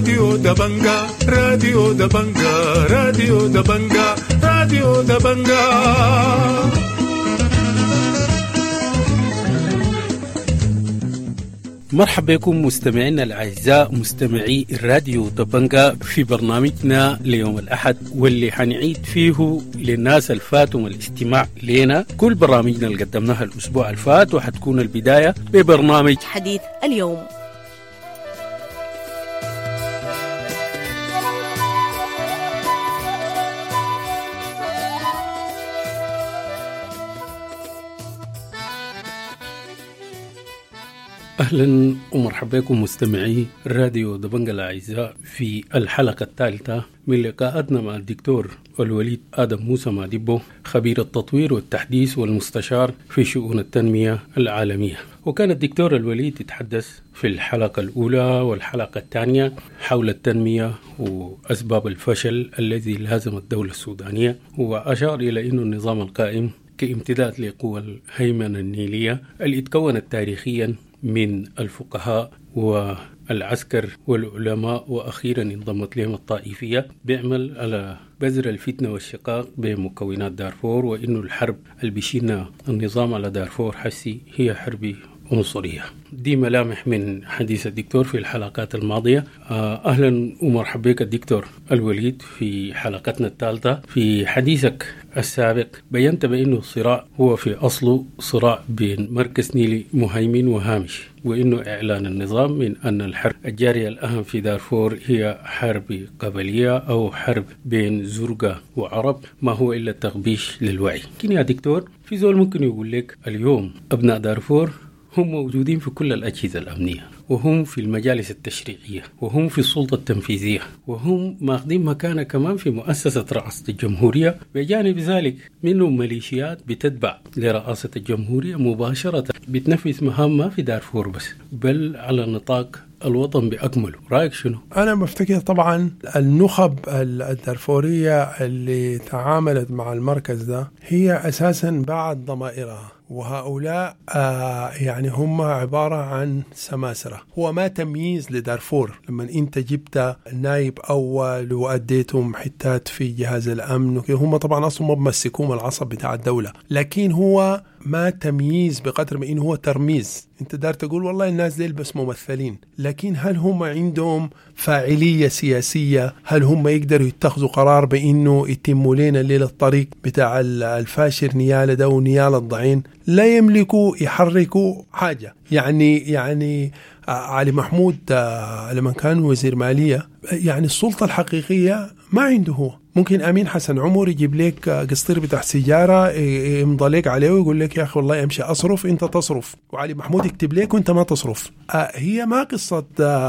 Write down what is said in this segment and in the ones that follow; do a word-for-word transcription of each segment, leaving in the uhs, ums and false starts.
راديو دبنجا راديو دبنجا راديو دبنجا راديو دبنجا. مرحبا بكم مستمعينا الأعزاء مستمعي الراديو دبنجا في برنامجنا ليوم الأحد، واللي حنعيد فيه للناس الفاتهم الاستماع لنا كل برامجنا اللي قدمناها الأسبوع الفات، وحتكون البداية ببرنامج حديث اليوم. أهلا ومرحبا بكم مستمعي راديو دبنجا الأعزاء في الحلقة الثالثة من لقاءاتنا مع الدكتور الوليد آدم موسى ماديبو، خبير التطوير والتحديث والمستشار في شؤون التنمية العالمية. وكان الدكتور الوليد يتحدث في الحلقة الأولى والحلقة الثانية حول التنمية وأسباب الفشل الذي لازم الدولة السودانية، وأشار إلى أن النظام القائم كامتداد لقوى الهيمنة النيلية اللي تكونت تاريخيا من الفقهاء والعسكر والعلماء، وأخيرا انضمت لهم الطائفية، بيعمل على بذر الفتنة والشقاق بين مكونات دارفور، وإنه الحرب اللي بيشيلنا النظام على دارفور حسي هي حرب عنصرية. دي ملامح من حديث الدكتور في الحلقات الماضية. أهلا ومرحبا بك الدكتور الوليد في حلقتنا الثالثة. في حديثك السابق بينت بأنه الصراع هو في أصله صراع بين مركز نيلي مهيمن وهامش، وإنه إعلان النظام من أن الحرب الجارية الأهم في دارفور هي حرب قبلية أو حرب بين زرقة وعرب، ما هو إلا تغبيش للوعي. لكن يا دكتور، في زول ممكن يقول لك اليوم أبناء دارفور هم موجودين في كل الأجهزة الأمنية، وهم في المجالس التشريعية، وهم في السلطة التنفيذية، وهم ماخذين مكانة كمان في مؤسسة رئاسة الجمهورية، بجانب ذلك منهم ميليشيات بتتبع لرئاسة الجمهورية مباشرة بتنفذ مهامها في دارفور بس، بل على نطاق الوطن بأكمله. رأيك شنو؟ أنا بفتكر طبعا النخب الدارفورية اللي تعاملت مع المركز ده هي أساسا بعد ضمائرها، وهؤلاء آه يعني هم عبارة عن سماسرة. هو ما تمييز لدارفور لما أنت جبت نائب أول وأديتهم حتات في جهاز الأمن، هم طبعا أصلا ما بمسكوهم العصب بتاع الدولة، لكن هو ما تمييز بقدر ما إنه هو ترميز. أنت دار تقول والله الناس دي بس ممثلين، لكن هل هم عندهم فاعلية سياسية؟ هل هم يقدروا يتخذوا قرار بإنه يتموا لنا الليل الطريق بتاع الفاشر نيالة ده ونيالة الضعين؟ لا يملكوا يحركوا حاجة. يعني يعني علي محمود لما كان وزير مالية، يعني السلطة الحقيقية ما عنده هو. ممكن أمين حسن عمر يجيب لك قسطير بتاع سيجارة يمضى لك عليه ويقول لك يا أخي والله أمشي أصرف أنت تصرف، وعلي محمود يكتب لك وأنت ما تصرف. هي ما قصة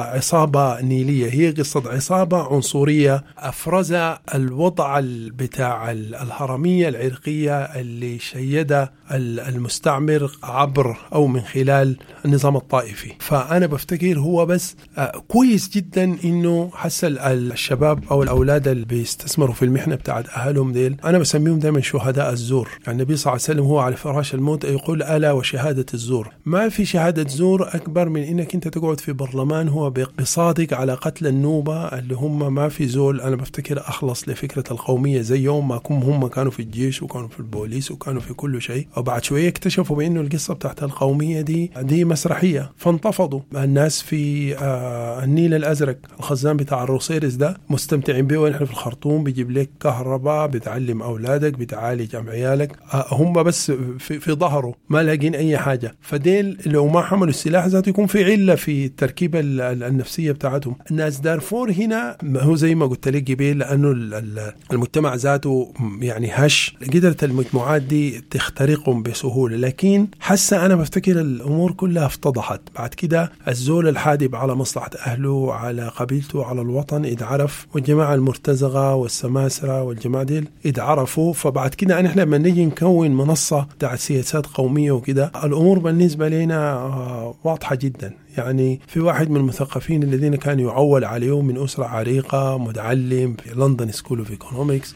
عصابة نيلية، هي قصة عصابة عنصرية أفرز الوضع بتاع الهرمية العرقية اللي شيد المستعمر عبر أو من خلال النظام الطائفي. فأنا بفتكر هو بس كويس جدا إنه حسن الشباب أو الأولاد اللي بيستثمروا في المحنة بتاعت أهلهم ديل، أنا بسميهم دائما شهداء الزور. يعني النبي صلى الله عليه وسلم هو على فراش الموت يقول ألا وشهادة الزور. ما في شهادة زور أكبر من إنك أنت تقعد في برلمان هو بصادق على قتل النوبة اللي هم ما في زول. أنا بفتكر أخلص لفكرة القومية زي يوم ما كم هم كانوا في الجيش وكانوا في البوليس وكانوا في كل شيء، وبعد شوية اكتشفوا بأنه القصة بتاعت القومية دي دي مسرحية، فانتفضوا الناس في آه النيل الأزرق. الخزان بتاع الروسيرس ده مستمتعين به، ونحن في الخرطوم بيجيب لك كهرباء، بتعلم أولادك، بتعالج عيالك. آه هم بس في, في ظهره ما لاقين أي حاجة. فديل لو ما حملوا السلاح ذاته يكون في علة في التركيبة النفسية بتاعتهم. الناس دارفور هنا هو زي ما قلت لك قبل، لأنه المجتمع ذاته يعني هش، قدرت المجموعات دي تخترقهم بسهولة. لكن حاسة أنا بفتكر الأمور كلها افتضحت بعد كده. الزول الحادب على مصلحة أهله، على قبيلته، على الوطن اتعرف، والجماعة المرتزقة والسماسرة والجماعة دي اتعرفوا. فبعد كده نحن لما نيجي نكون منصة بتاعت سياسات قومية وكده، الأمور بالنسبة لنا واضحة جدا. يعني في واحد من المثقفين الذين كان يعول عليهم من أسرة عريقة، متعلم في لندن سكول اوف ايكونومكس،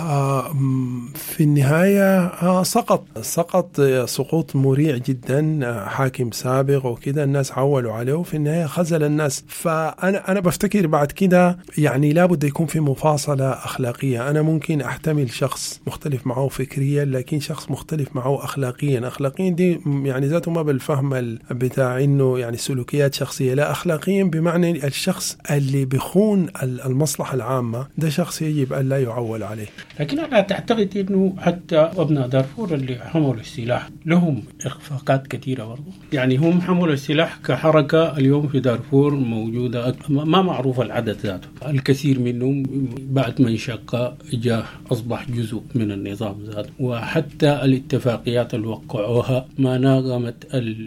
في النهاية سقط سقط سقوط مريع جدا، حاكم سابق وكذا، الناس عولوا عليه وفي النهاية خذل الناس. فأنا أنا بفتكر بعد كده يعني لابد يكون في مفاصلة أخلاقية. أنا ممكن أحتمل شخص مختلف معه فكريا، لكن شخص مختلف معه أخلاقيا. أخلاقيا دي يعني ذاته ما بالفهم بتاع إنه يعني سلوكيات شخصية، لا، أخلاقيا بمعنى الشخص اللي بيخون المصلحة العامة ده شخص يجب أن لا يعول عليه. لكن أنا تعتقد إنه حتى أبناء دارفور اللي حملوا السلاح لهم إخفاقات كثيرة برضو، يعني هم حملوا السلاح كحركة اليوم في دارفور موجودة، ما معروف العدد ذاته، الكثير منهم بعد ما انشق جاء أصبح جزء من النظام ذاته، وحتى الاتفاقيات اللي وقعوها ما ناغمت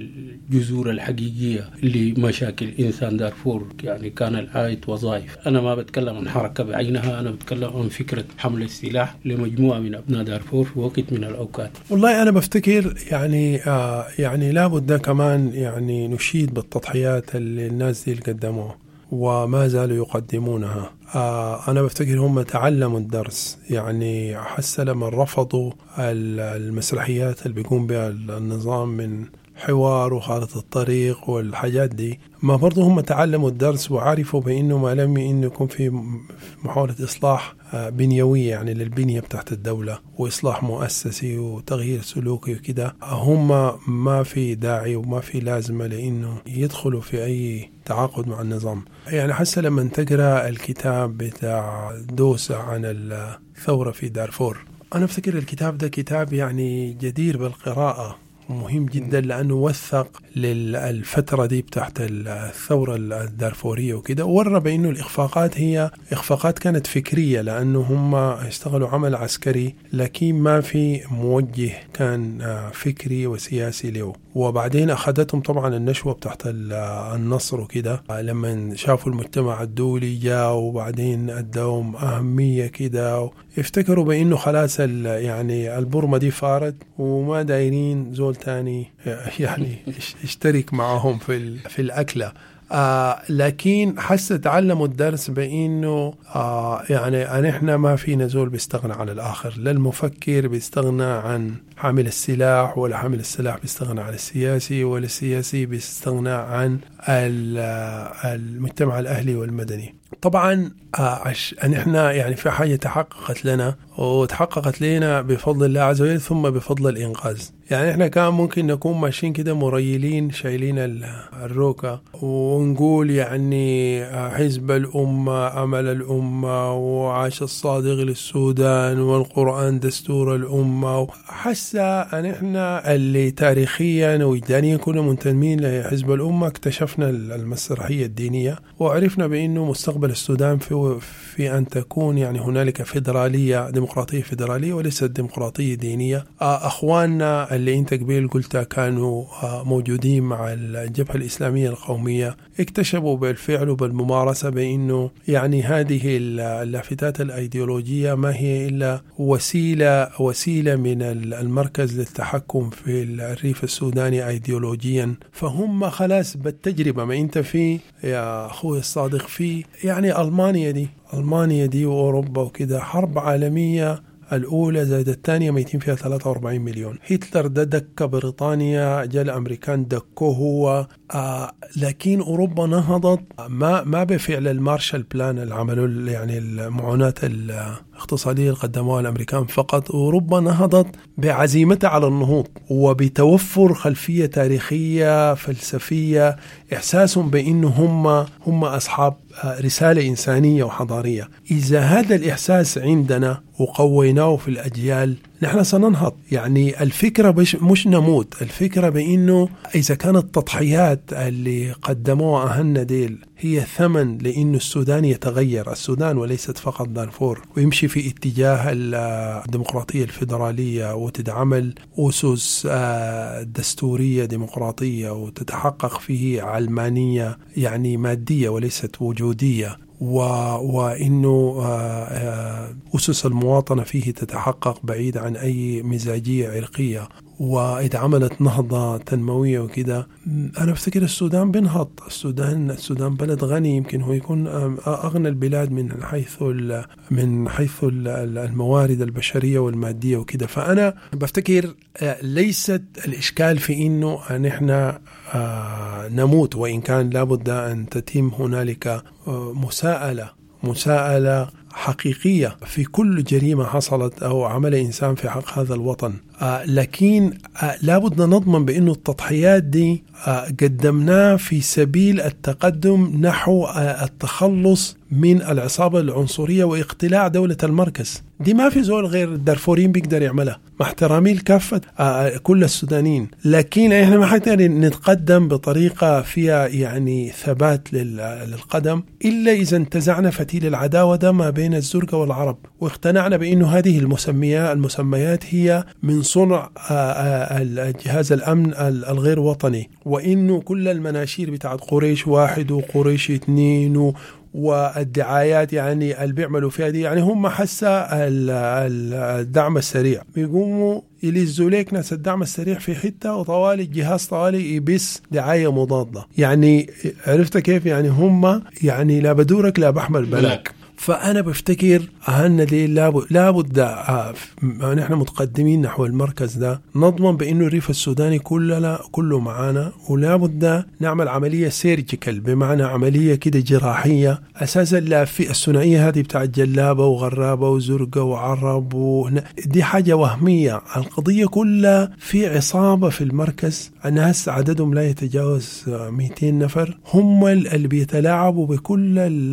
الجذور الحقيقية لمشاكل إنسان دارفور، يعني كان العائد وظائف. أنا ما بتكلم عن حركة بعينها، أنا بتكلم عن فكرة حمل السلاح لمجموعة من أبناء دارفور في وقت من الأوقات. والله أنا بفتكر يعني آه يعني لابد كمان يعني نشيد بالتضحيات اللي الناس دي قدموها وما زالوا يقدمونها. آه أنا بفتكر هم تعلموا الدرس، يعني حس لما رفضوا المسرحيات اللي بيقوم بها النظام من حوار وخارطة الطريق والحاجات دي، ما برضو هم تعلموا الدرس وعرفوا بأنه ما لم يكون في محاولة إصلاح بنيوية يعني للبنية بتاعت الدولة وإصلاح مؤسسي وتغيير سلوكي وكده، هم ما في داعي وما في لازمة لأنه يدخلوا في أي تعاقد مع النظام. يعني حتى لما تقرأ الكتاب بتاع دوسة عن الثورة في دارفور، أنا أفتكر الكتاب ده كتاب يعني جدير بالقراءة، مهم جدا لأنه وثق للفترة دي بتاعت الثورة الدارفورية وكده، وورى بأنه الإخفاقات هي إخفاقات كانت فكرية، لأنه هم اشتغلوا عمل عسكري لكن ما في موجه كان فكري وسياسي له. وبعدين أخذتهم طبعا النشوة بتاعت النصر وكده، لما شافوا المجتمع الدولي جاء وبعدين أدوهم أهمية كده، افتكروا بأنه خلاص يعني البرمة دي فارت وما دايرين زول تاني يعني اشترك معهم في في الأكلة. آه لكن حس تعلموا الدرس بأنه آه يعني احنا ما في نزول بيستغنى عن الآخر، لا المفكر بيستغنى عن حامل السلاح، ولا حامل السلاح بيستغنى عن السياسي، ولا السياسي بيستغنى عن المجتمع الأهلي والمدني. طبعا آه أن احنا يعني في حاجة تحققت لنا وتحققت لنا بفضل الله عز وجل ثم بفضل الإنقاذ. يعني احنا كان ممكن نكون ماشيين كده مريلين شايلين الروكة ونقول يعني حزب الأمة أمل الأمة وعاش الصادق للسودان والقرآن دستور الأمة. حسا أن احنا اللي تاريخيا ووجدانيا كنا منتمين لحزب الأمة اكتشفنا المسرحية الدينية وعرفنا بأنه مستقبل السودان في, في أن تكون يعني هنالك فيدرالية ديمقراطية فيدرالية وليست ديمقراطية دينية. أخواننا اللي انت قبل قلتها كانوا موجودين مع الجبهة الإسلامية القومية اكتشفوا بالفعل وبالممارسة بأنه يعني هذه اللافتات الأيديولوجية ما هي إلا وسيلة وسيلة من المركز للتحكم في الريف السوداني أيديولوجيا. فهم خلاص بالتجربة ما انت فيه يا أخوي الصادق فيه، يعني ألمانيا دي ألمانيا دي وأوروبا وكده حرب عالمية الأولى زائد الثانية ميتين فيها ثلاثة وأربعين مليون. هتلر ده دك بريطانيا، جاء الأمريكان دكوه هو. آه لكن أوروبا نهضت ما ما بفعل المارشال بلان اللي عملوا يعني المعونات الاقتصادية اللي قدموها الأمريكان فقط. أوروبا نهضت بعزيمتها على النهوض وبتوفر خلفية تاريخية فلسفية، إحساسهم بأنه هم هم أصحاب رسالة إنسانية وحضارية. إذا هذا الإحساس عندنا وقويناه في الأجيال نحن سننهض. يعني الفكرة مش نموت، الفكرة بأنه إذا كانت التضحيات اللي قدموها أهلنا ديل هي ثمن لأن السودان يتغير، السودان وليست فقط دارفور، ويمشي في اتجاه الديمقراطية الفيدرالية وتتعمل أسس دستورية ديمقراطية وتتحقق فيه علمانية يعني مادية وليست وجودية، وإنه أسس المواطنة فيه تتحقق بعيد عن أي مزاجية عرقية، وإذا عملت نهضة تنموية وكده، أنا أفتكر السودان بينهض. السودان السودان بلد غني، يمكن هو يكون أغنى البلاد من حيث من حيث الموارد البشرية والمادية وكده. فأنا بفتكر ليست الإشكال في إنه نحن نموت، وإن كان لابد أن تتم هنالك مساءلة مساءلة حقيقية في كل جريمة حصلت أو عمل إنسان في حق هذا الوطن. آه لكن آه لابد نضمن بأنه التضحيات دي آه قدمناه في سبيل التقدم نحو آه التخلص من العصابة العنصرية واقتلاع دولة المركز. دي ما في زول غير الدارفوريين بيقدر يعملها، مع احترامي لكافة آه كل السودانيين. لكن احنا ما حنقدر نتقدم بطريقة فيها يعني ثبات للقدم إلا إذا انتزعنا فتيل العداوة ده ما بين الزرقاء والعرب، واقتنعنا بأنه هذه المسميات المسميات هي من صنع الجهاز الأمن الغير وطني، وإنه كل المناشير بتاعت قريش واحد وقريش اثنين والدعايات يعني اللي بيعملوا فيها دي يعني هم حسا الدعم السريع، بيقوموا يلزوا ليك ناس الدعم السريع في حتة وطوالي الجهاز طوالي يبس دعاية مضادة. يعني عرفت كيف؟ يعني هم يعني لا بدورك لا بحمل بلاك. فأنا بفتكر أهلنا دي لابد لابد آه نحن متقدمين نحو المركز ده، نضمن بأنه الريف السوداني كله كله معانا، ولابد نعمل عملية سيرجيكال، بمعنى عملية كده جراحية أساسا. لا في الثنائية هذه بتاع جلابة وغرابة وزرقة وعرب وهنا دي حاجة وهمية. القضية كلها في عصابة في المركز، الناس عددهم لا يتجاوز مئتين نفر، هم اللي بيتلاعبوا بكل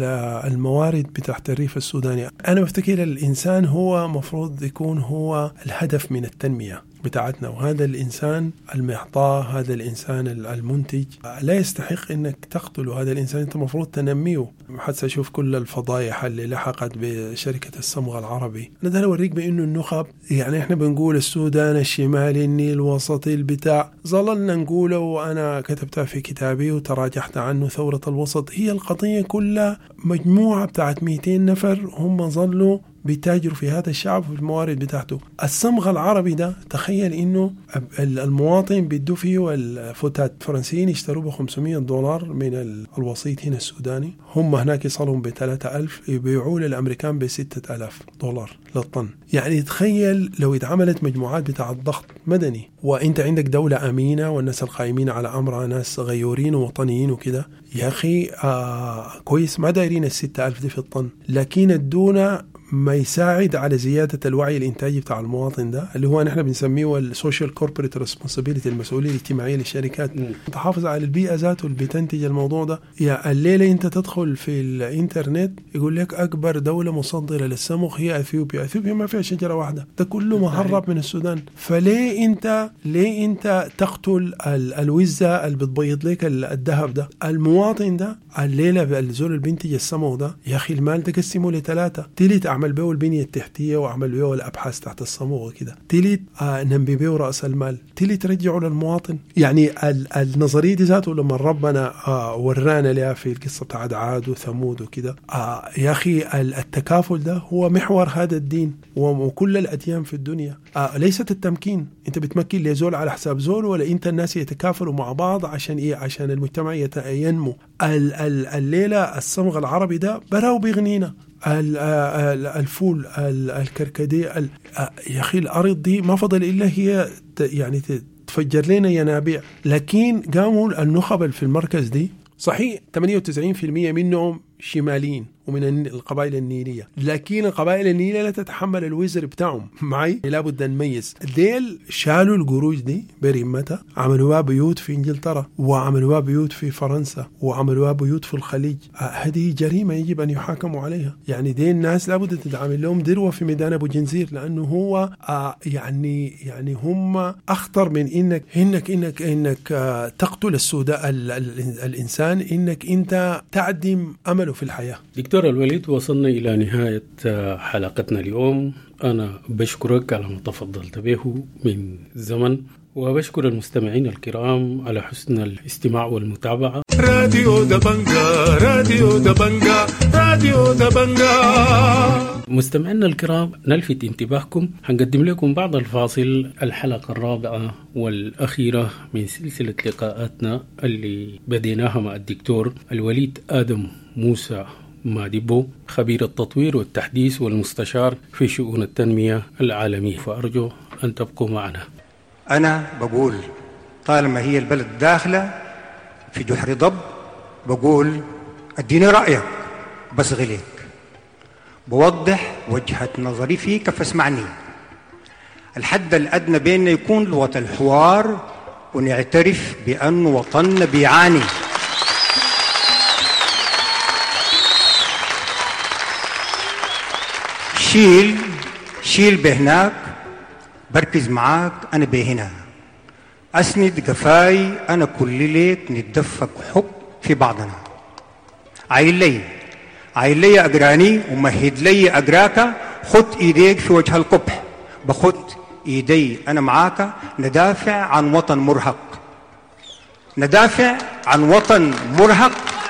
الموارد بتاع تحت الريف السوداني. أنا بفتكر الإنسان هو مفروض يكون هو الهدف من التنمية بتاعتنا، وهذا الإنسان المعطاء، هذا الإنسان المنتج لا يستحق إنك تقتله. هذا الإنسان أنت مفروض تنميه. حتى أشوف كل الفضايح اللي لحقت بشركة الصمغ العربي. أنا ده أوريك بأنه النخب، يعني إحنا بنقول السودان الشمالي النيل الوسطي البتاع، ظللنا نقوله وأنا كتبتها في كتابي وتراجحت عنه. ثورة الوسط هي القضية كلها مجموعة بتاعت مئتين نفر هم ظلوا بيتاجروا في هذا الشعب في الموارد بتاعته. الصمغ العربي ده تخيل انه المواطن بيدوا فيه والفتات الفرنسيين يشتروا ب خمسمية دولار من الوسيط هنا السوداني، هم هناك يصلون ب ثلاثة آلاف، يبيعوا للامريكان ب ستة آلاف دولار للطن. يعني تخيل لو اتعملت مجموعات بتاع الضغط مدني، وانت عندك دولة امينة والناس القائمين على امرها ناس غيورين ووطنيين وكده، يا اخي آه كويس ما دايرين الستة آلاف دي في الطن، لكن الدونة ما يساعد على زيادة الوعي الإنتاجي بتاع المواطن ده، اللي هو نحن بنسميه السوشيال كوربريت ريسبونسابيلتي، المسؤولية الاجتماعية للشركات. تحافظ على البيئة ذاته اللي بتنتج الموضوع ده. يا الليلة أنت تدخل في الإنترنت يقول لك أكبر دولة مصدرة للصمغ هي أثيوبيا. أثيوبيا ما فيها شجرة واحدة، ده كله مهرب من السودان. فليه أنت ليه أنت تقتل الوزة اللي بتبيض لك الذهب ده؟ المواطن ده الليلة الزول اللي بينتج الصمغ ده، يا أخي المال تقسمه لثلاثة، تلت أعمل بيه البنية التحتية وأعمل بيه الأبحاث تحت الصمغ وكده، تلت آه ننبي بيه رأس المال، تلت ترجعه للمواطن. يعني النظرية دي ذاته لما ربنا آه ورانا لها في القصة بتاعت عاد وثمود وكده، آه يا أخي التكافل ده هو محور هذا الدين وكل الأديان في الدنيا. آه ليست التمكين، أنت بتمكن لزول على حساب زول، ولا أنت الناس يتكافلوا مع بعض عشان إيه؟ عشان المجتمع ينمو. الليلة الصمغ العربي ده براو بيغنينا، الفول الكركديه يا أخي الأرض دي ما فضل إلا هي يعني تفجر لنا ينابيع. لكن قاموا النخب في المركز دي صحيح ثمانية وتسعين بالمئة منهم شماليين ومن القبائل النيلية، لكن القبائل النيلية لا تتحمل الوزر بتاعهم معي، لابد نميز. ديل شالوا القروش دي برمتها، عملوها بيوت في انجلترا وعملوها بيوت في فرنسا وعملوها بيوت في الخليج. هذه جريمة يجب أن يحاكموا عليها. يعني دي الناس لابد تتعامل لهم ذروة في ميدان أبو جنزير، لأنه هو آه يعني يعني هم أخطر من إنك إنك إنك إنك آه تقتل السوداء ال ال الإنسان، إنك أنت تعدم أمله في الحياة. دكتور الوليد، وصلنا إلى نهاية حلقتنا اليوم. أنا بشكرك على ما تفضلت به من زمن، وبشكر المستمعين الكرام على حسن الاستماع والمتابعة. راديو دبنجا راديو دبنجا راديو دبنجا مستمعينا الكرام، نلفت انتباهكم هنقدم لكم بعض الفاصل الحلقة الرابعة والأخيرة من سلسلة لقاءاتنا اللي بديناها مع الدكتور الوليد آدم موسى ماديبو، خبير التطوير والتحديث والمستشار في شؤون التنمية العالمية، فأرجو أن تبقوا معنا. أنا بقول طالما هي البلد داخلة في جحر ضب، بقول اديني رأيك بس غليك، بوضح وجهة نظري فيك فاسمعني. الحد الأدنى بيننا يكون لغة الحوار، ونعترف بأن وطننا بيعاني. شيل شيل بهناك، بركز معاك أنا بهنا، أسند قفاي أنا كل ليك، نتدفق حب في بعضنا. عايل لي عايل لي أقراني ومهد لي أقراك، خد إيديك في وجه القبح، بخد إيدي أنا معاك، ندافع عن وطن مرهق، ندافع عن وطن مرهق،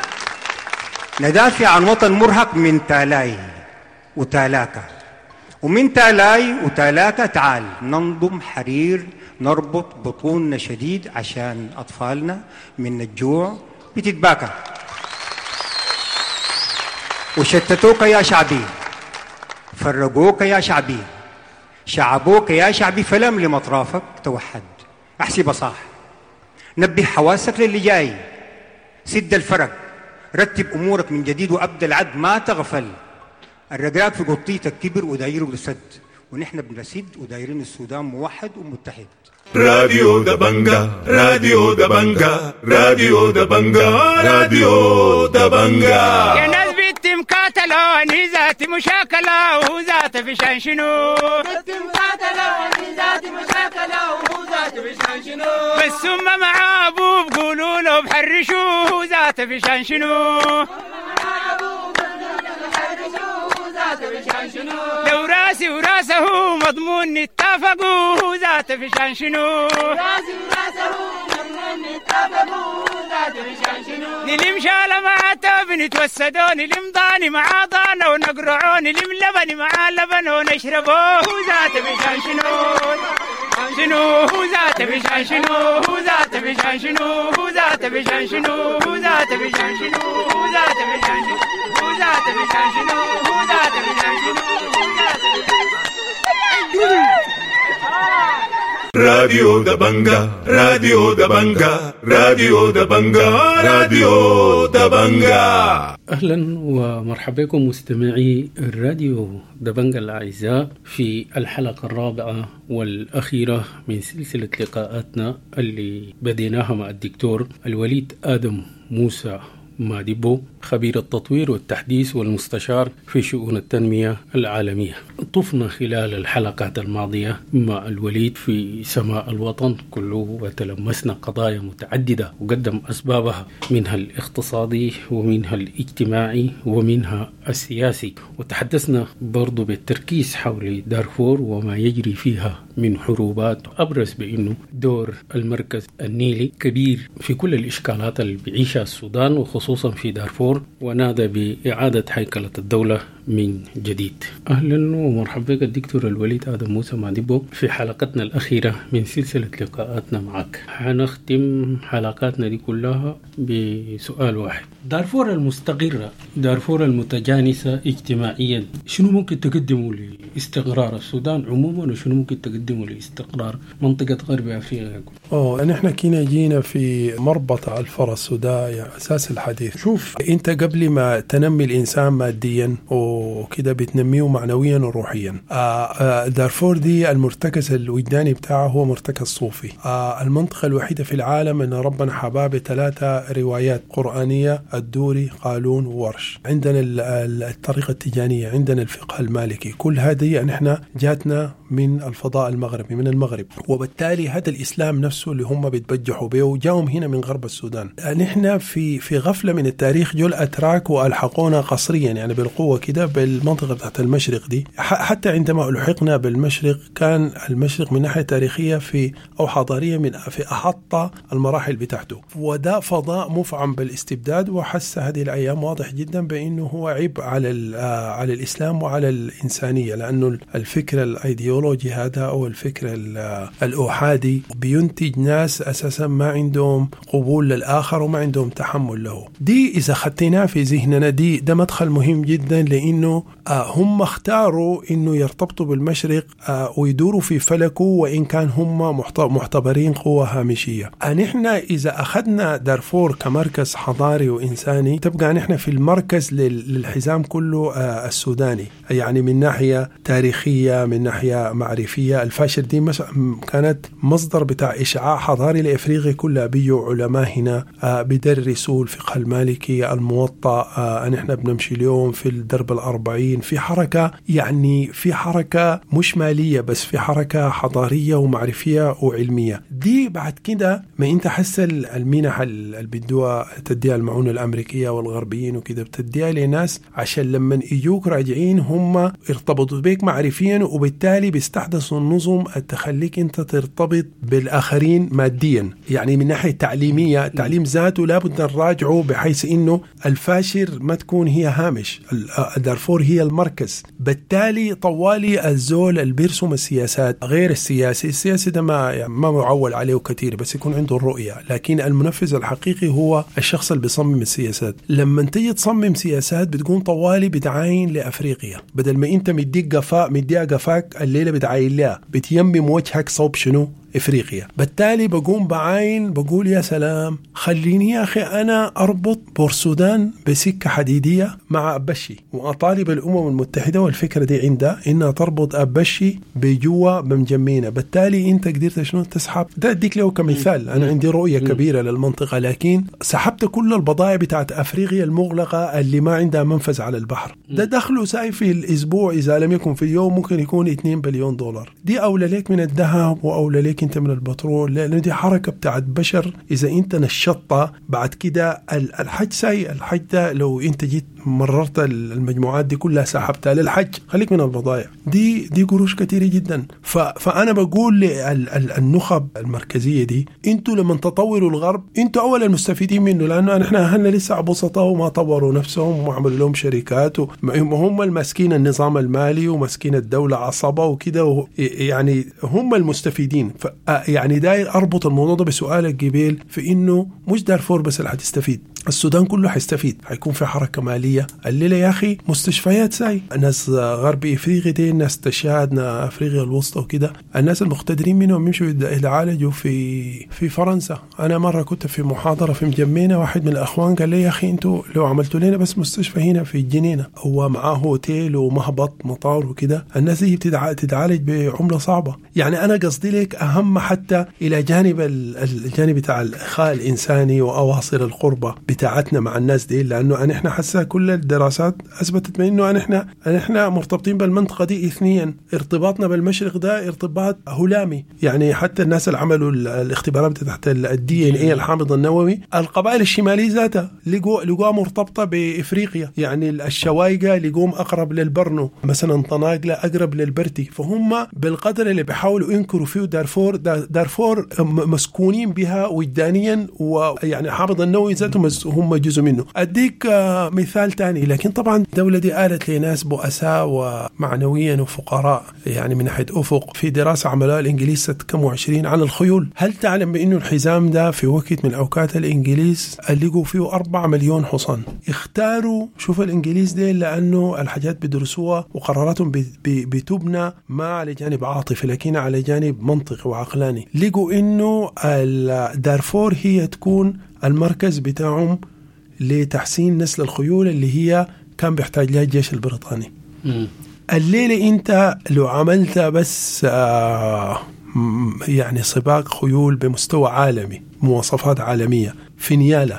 ندافع عن وطن مرهق من تالاي وتالاكا، ومن تالاي وتالاكا تعال ننضم حرير، نربط بطوننا شديد عشان أطفالنا من الجوع بتتباكى. وشتتوك يا شعبي، فرقوك يا شعبي، شعبوك يا شعبي، فلم لمطرافك توحد. احسب صح، نبه حواسك للي جاي، سد الفرق، رتب أمورك من جديد وأبدأ العد، ما تغفل. الرقراق في قطيتك كبر ودايره لسد، ونحن بنسد ودايرين السودان موحد ومتحد. راديو دبنجا راديو دبنجا راديو دبنجا راديو دبنجا. يا ناس بنتي مقاتلة واني ذاتي مشاكلة وذاتي في شان شنو، بنتي مقاتلة واني ذاتي مشاكلة وذاتي في شان شنو، بس هم مع ابوه بقولوا له بحرشوا ذاتي في شان شنو، لو راسي وراسه مضمون نتفقوا ذات في شان شنو، راسي وراسه مضمون نتفقوا ذات في شان شنو، نلم شالة مع تاب نتوسدوا، نلم ضاني مع ضانا ونقرعوا، نلم لبني مع لبن ونشربوا ذات في شان شنو شنو، ذات في شان شنو، ذات في شان شنو، ذات في شان شنو، ذات في شان شنو، ذات في شان شنو، ذات في شان شنو، ذات في شان شنو. راديو دبنجا راديو دبنجا راديو دبنجا راديو دبنجا. أهلا ومرحبا بكم مستمعي الراديو دبنجا الأعزاء في الحلقة الرابعة والأخيرة من سلسلة لقاءاتنا اللي بديناها مع الدكتور الوليد آدم موسى ماديبو، خبير التطوير والتحديث والمستشار في شؤون التنمية العالمية. طفنا خلال الحلقات الماضية مع الوليد في سماء الوطن كله، وتلمسنا قضايا متعددة وقدم أسبابها، منها الاقتصادي ومنها الاجتماعي ومنها السياسي، وتحدثنا برضو بالتركيز حول دارفور وما يجري فيها من حروبات، أبرز بأنه دور المركز النيلي كبير في كل الإشكالات اللي بيعيشها السودان وخصوصا في دارفور، ونادى بإعادة هيكلة الدولة من جديد. أهلا ومرحبا بك الدكتور الوليد آدم موسى ماديبو في حلقتنا الأخيرة من سلسلة لقاءاتنا معك. حنختم حلقاتنا دي كلها بسؤال واحد: دارفور المستقرة، دارفور المتجانسة اجتماعيا، شنو ممكن تقدموا لاستقرار السودان عموما، وشنو ممكن تقدموا لاستقرار منطقة غرب أفريقيا؟ أوه نحن كنا جينا في مربط الفرس، وده يعني أساس الحديث. شوف أنت قبل ما تنمي الإنسان ماديا وكده بتنميه معنويا وروحيا. آه آه دارفور دي المرتكز الوجداني بتاعه هو مرتكز صوفي. آه المنطقة الوحيدة في العالم أن ربنا حباب ثلاثة روايات قرآنية: الدوري، قالون، وورش. عندنا الطريقة التجانية، عندنا الفقه المالكي، كل هذه نحن جاتنا من الفضاء المغربي، من المغرب، وبالتالي هذا الإسلام نفسه اللي هم بيتبجحوا به وجاهم هنا من غرب السودان. نحن في في غفلة من التاريخ، جل أتراك وألحقونا قصريا يعني بالقوة كده كده بالمنطقة بتاعت المشرق دي. حتى عندما لحقنا بالمشرق كان المشرق من ناحية تاريخية في أو حضارية من في أحط المراحل بتاعته، وده فضاء مفعم بالاستبداد. وحس هذه الأيام واضح جدا بأنه هو عيب على على الإسلام وعلى الإنسانية، لأنه الفكر الأيديولوجي هذا أو الفكر الأوحادي بينتج ناس أساسا ما عندهم قبول للآخر وما عندهم تحمل له. دي إذا خدتنا في ذهننا دي ده مدخل مهم جدا، لأنه آه هم اختاروا إنه يرتبطوا بالمشرق آه ويدوروا في فلكه، وإن كان هم معتبرين قوة هامشية. نحن إذا أخذنا دارفور كمركز حضاري وإنساني تبقى نحن في المركز للحزام كله آه السوداني، يعني من ناحية تاريخية من ناحية معرفية. الفاشر دي كانت مصدر بتاع إشعاع حضاري لإفريقيا كلها. بيجوا علماء هنا آه بدرسوا الفقه المالكي الموطأ. آه نحن بنمشي اليوم في الدرب الأربعين في حركة، يعني في حركة مش مالية بس في حركة حضارية ومعرفية وعلمية. دي بعد كده ما انت حس المنح اللي بدوها تديها المعونة الأمريكية والغربيين وكده بتديها لناس عشان لما يجوك راجعين هم ارتبطوا بيك معرفيا، وبالتالي بيستحدثوا النظم تخليك انت ترتبط بالآخرين ماديا. يعني من ناحية تعليمية التعليم ذاته لابد نراجعه بحيث انه الفاشر ما تكون هي هامش، دارفور هي المركز. بالتالي طوالي الزول اللي بيرسم السياسات غير السياسي، السياسي ده ما يعني ما معول عليه كثير بس يكون عنده الرؤية، لكن المنفذ الحقيقي هو الشخص اللي بيصمم السياسات. لما تيجي تصمم سياسات بتكون طوالي بتعاين لأفريقيا، بدل ما انت مديك قفاء مديها قفاك الليلة بتعاين لها، بتيمم وجهك صوب شنو؟ إفريقيا. بالتالي بقوم بعين بقول يا سلام خليني يا أخي أنا أربط بورسودان بسكة حديدية مع أبشي، وأطالب الأمم المتحدة والفكرة دي عندها إنها تربط أبشي بجوا بمجمينة. بالتالي أنت قدرت شنو تسحب. ده أديك له كمثال، أنا عندي رؤية كبيرة للمنطقة، لكن سحبت كل البضائع بتاعت أفريقيا المغلقة اللي ما عندها منفذ على البحر. ده دخله ساي في الأسبوع إذا لم يكن في اليوم ممكن يكون اثنين بليون دولار. دي أولى ليك من الذهب وأولى ليك انت من البترول، لأن دي حركة بتاعت بشر. إذا انت نشطة بعد كده الحج ساي الحج ده لو انت جيت مررت المجموعات دي كلها سحبتها للحج، خليك من البضائع دي دي قروش كتيرة جدا. فأنا بقول للنخب المركزية دي انتوا لما تطوروا الغرب انتوا أول المستفيدين منه، لأنه نحن أهلنا لسه بسطاء وما طوروا نفسهم وما عملوا لهم شركات، وهم المسكين النظام المالي ومسكين الدولة عصبة وكده، يعني هم المستفيدين. يعني داير أربط الموضوع ده بسؤالك قبيل في إنه مش دارفور بس اللي هتستفيد، السودان كله هيستفيد. هيكون في حركة مالية الليلة يا أخي، مستشفيات ساي ناس غربي إفريقيا دي، ناس تشادنا أفريقيا الوسطى وكده، الناس المقتدرين منهم يمشوا يتعالجوا في في فرنسا. أنا مرة كنت في محاضرة في مجمينة، واحد من الأخوان قال لي يا أخي أنتوا لو عملتوا لنا بس مستشفى هنا في الجنينة هو معاه هوتيل ومهبط مطار وكده، الناس دي تتعالج بعملة صعبة. يعني أنا قصدي لك أهم حتى إلى جانب الجانب بتاع الإخاء الإنساني وأواصر القربة بتاعتنا مع الناس دي، لأنه احنا حسا كل الدراسات أثبتت إنه احنا احنا مرتبطين بالمنطقة دي اثنيا. ارتباطنا بالمشرق ده ارتباط هلامي، يعني حتى الناس اللي عملوا الاختبارات تحت الدي ان اي الحامض النووي، القبائل الشمالية ذاتها لقوا لقوا مرتبطة بإفريقيا، يعني الشوايقة لقوم أقرب للبرنو، مثلا طناقلة أقرب للبرتي. فهم بالقدر اللي بيحاولوا ينكروا فيه دارفور دارفور مسكونين بها وجدانيا، ويعني حامض النووي ذاته هم جزء منه. أديك مثال تاني، لكن طبعا الدولة دي قالت لناس بؤساء ومعنويا وفقراء، يعني من ناحية أفق. في دراسة عملها الإنجليز سنة كم وعشرين عن الخيول. هل تعلم بأنه الحزام ده في وقت من أوقات الإنجليز لقوا فيه أربعة مليون حصان؟ اختاروا شوف الإنجليز دي لأنه الحاجات بدرسوها وقراراتهم بتبنى ما على جانب عاطفي لكن على جانب منطقي وعقلاني. لقوا إنه دارفور هي تكون المركز بتاعهم لتحسين نسل الخيول اللي هي كان بيحتاج لها الجيش البريطاني. م. الليلة انت لو عملت بس آه يعني سباق خيول بمستوى عالمي، مواصفات عالمية في نيالة،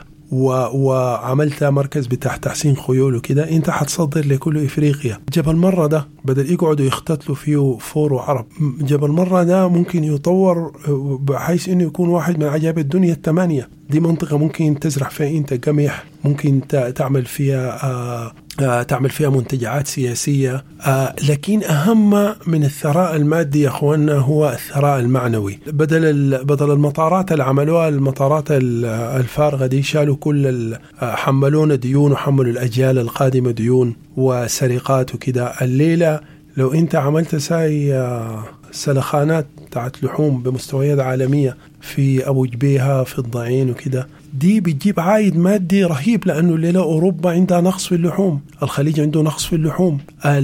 وعملت مركز بتاع تحسين خيول وكده، انت حتصدر لكل افريقيا. جبل مرة ده بدل يقعدوا يختتلوا فيه فور وعرب، جبل مرة ده ممكن يطور بحيث انه يكون واحد من عجائب الدنيا الثمانية. دي منطقة ممكن تزرع فيها أنت قمح، ممكن تعمل فيها آه آه تعمل فيها منتجعات سياسية. آه لكن أهم من الثراء المادي يا أخوانا هو الثراء المعنوي. بدل بدل المطارات اللي عملوها، المطارات الفارغة دي، شالوا كل حملونا ديون وحملوا الأجيال القادمة ديون وسرقات وكده. الليلة لو أنت عملت ساي آه سلخانات تاعت لحوم بمستويات عالمية في أبو جبيهة في الضعين وكده، دي بتجيب عائد مادي رهيب، لأنه الليلة أوروبا عندها نقص في اللحوم، الخليج عنده نقص في اللحوم.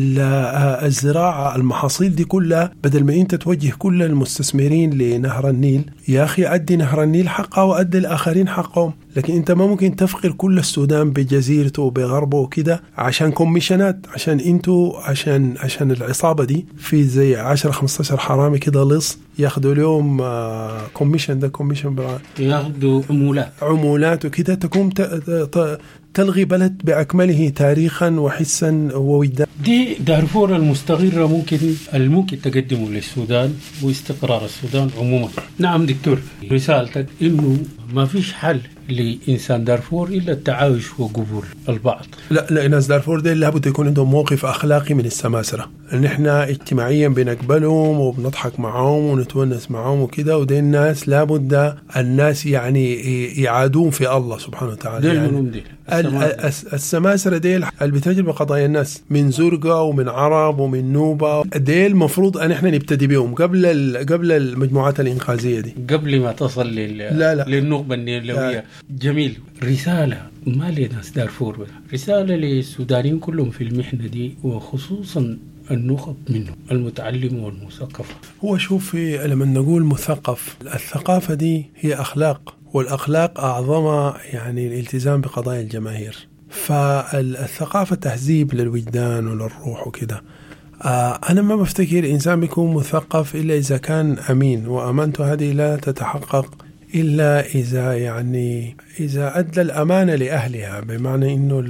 الزراعة المحاصيل دي كلها بدل ما أنت توجه كل المستثمرين لنهر النيل، يا أخي أدي نهر النيل حقه وأدي الآخرين حقهم. لكن أنت ما ممكن تفقر كل السودان بجزيرته وبغربه وكده عشان كوميشنات، عشان أنتوا عشان عشان العصابة دي في زي عشرة خمستاشر حرامي كده لص ياخدوا لهم آه كوميشن، ده كوميشن ياخدوا عمولات عمولات وكده، تقوم تلغي بلد بأكمله تاريخا وحسا ووجدان. دي دارفور المستقرة ممكن الممكن تقدمه للسودان واستقرار السودان عموما. نعم دكتور، رسالتك إنه ما فيش حل لإنسان دارفور إلا التعايش وقبول البعض. لا لا، ناس دارفور دي لابد يكون عندهم موقف أخلاقي من السماسرة، إن إحنا اجتماعيا بنقبلهم وبنضحك معهم ونتونس معهم وكده، ودي الناس لابد الناس يعني يعادون في الله سبحانه وتعالى. يعني السماسرة دي اللي بتجرب قضايا الناس من زرقاء ومن عرب ومن نوبة، دي المفروض أن إحنا نبتدي بهم قبل قبل المجموعات الإنقاذية دي، قبل ما تصل لل لا لا. للنخبة النيلوية. جميل. رسالة ما لناس دارفور، رسالة للسودانيين كلهم في المحنة دي، وخصوصا النخب منهم المتعلم والمثقف. هو شوف، لما نقول مثقف، الثقافة دي هي أخلاق، والأخلاق أعظمها يعني الالتزام بقضايا الجماهير. فالثقافة تهذيب للوجدان وللروح وكده. آه أنا ما بفتكر إنسان بيكون مثقف إلا إذا كان أمين، وأمانته هذه لا تتحقق إلا إذا يعني إذا أدى الأمانة لأهلها، بمعنى إنه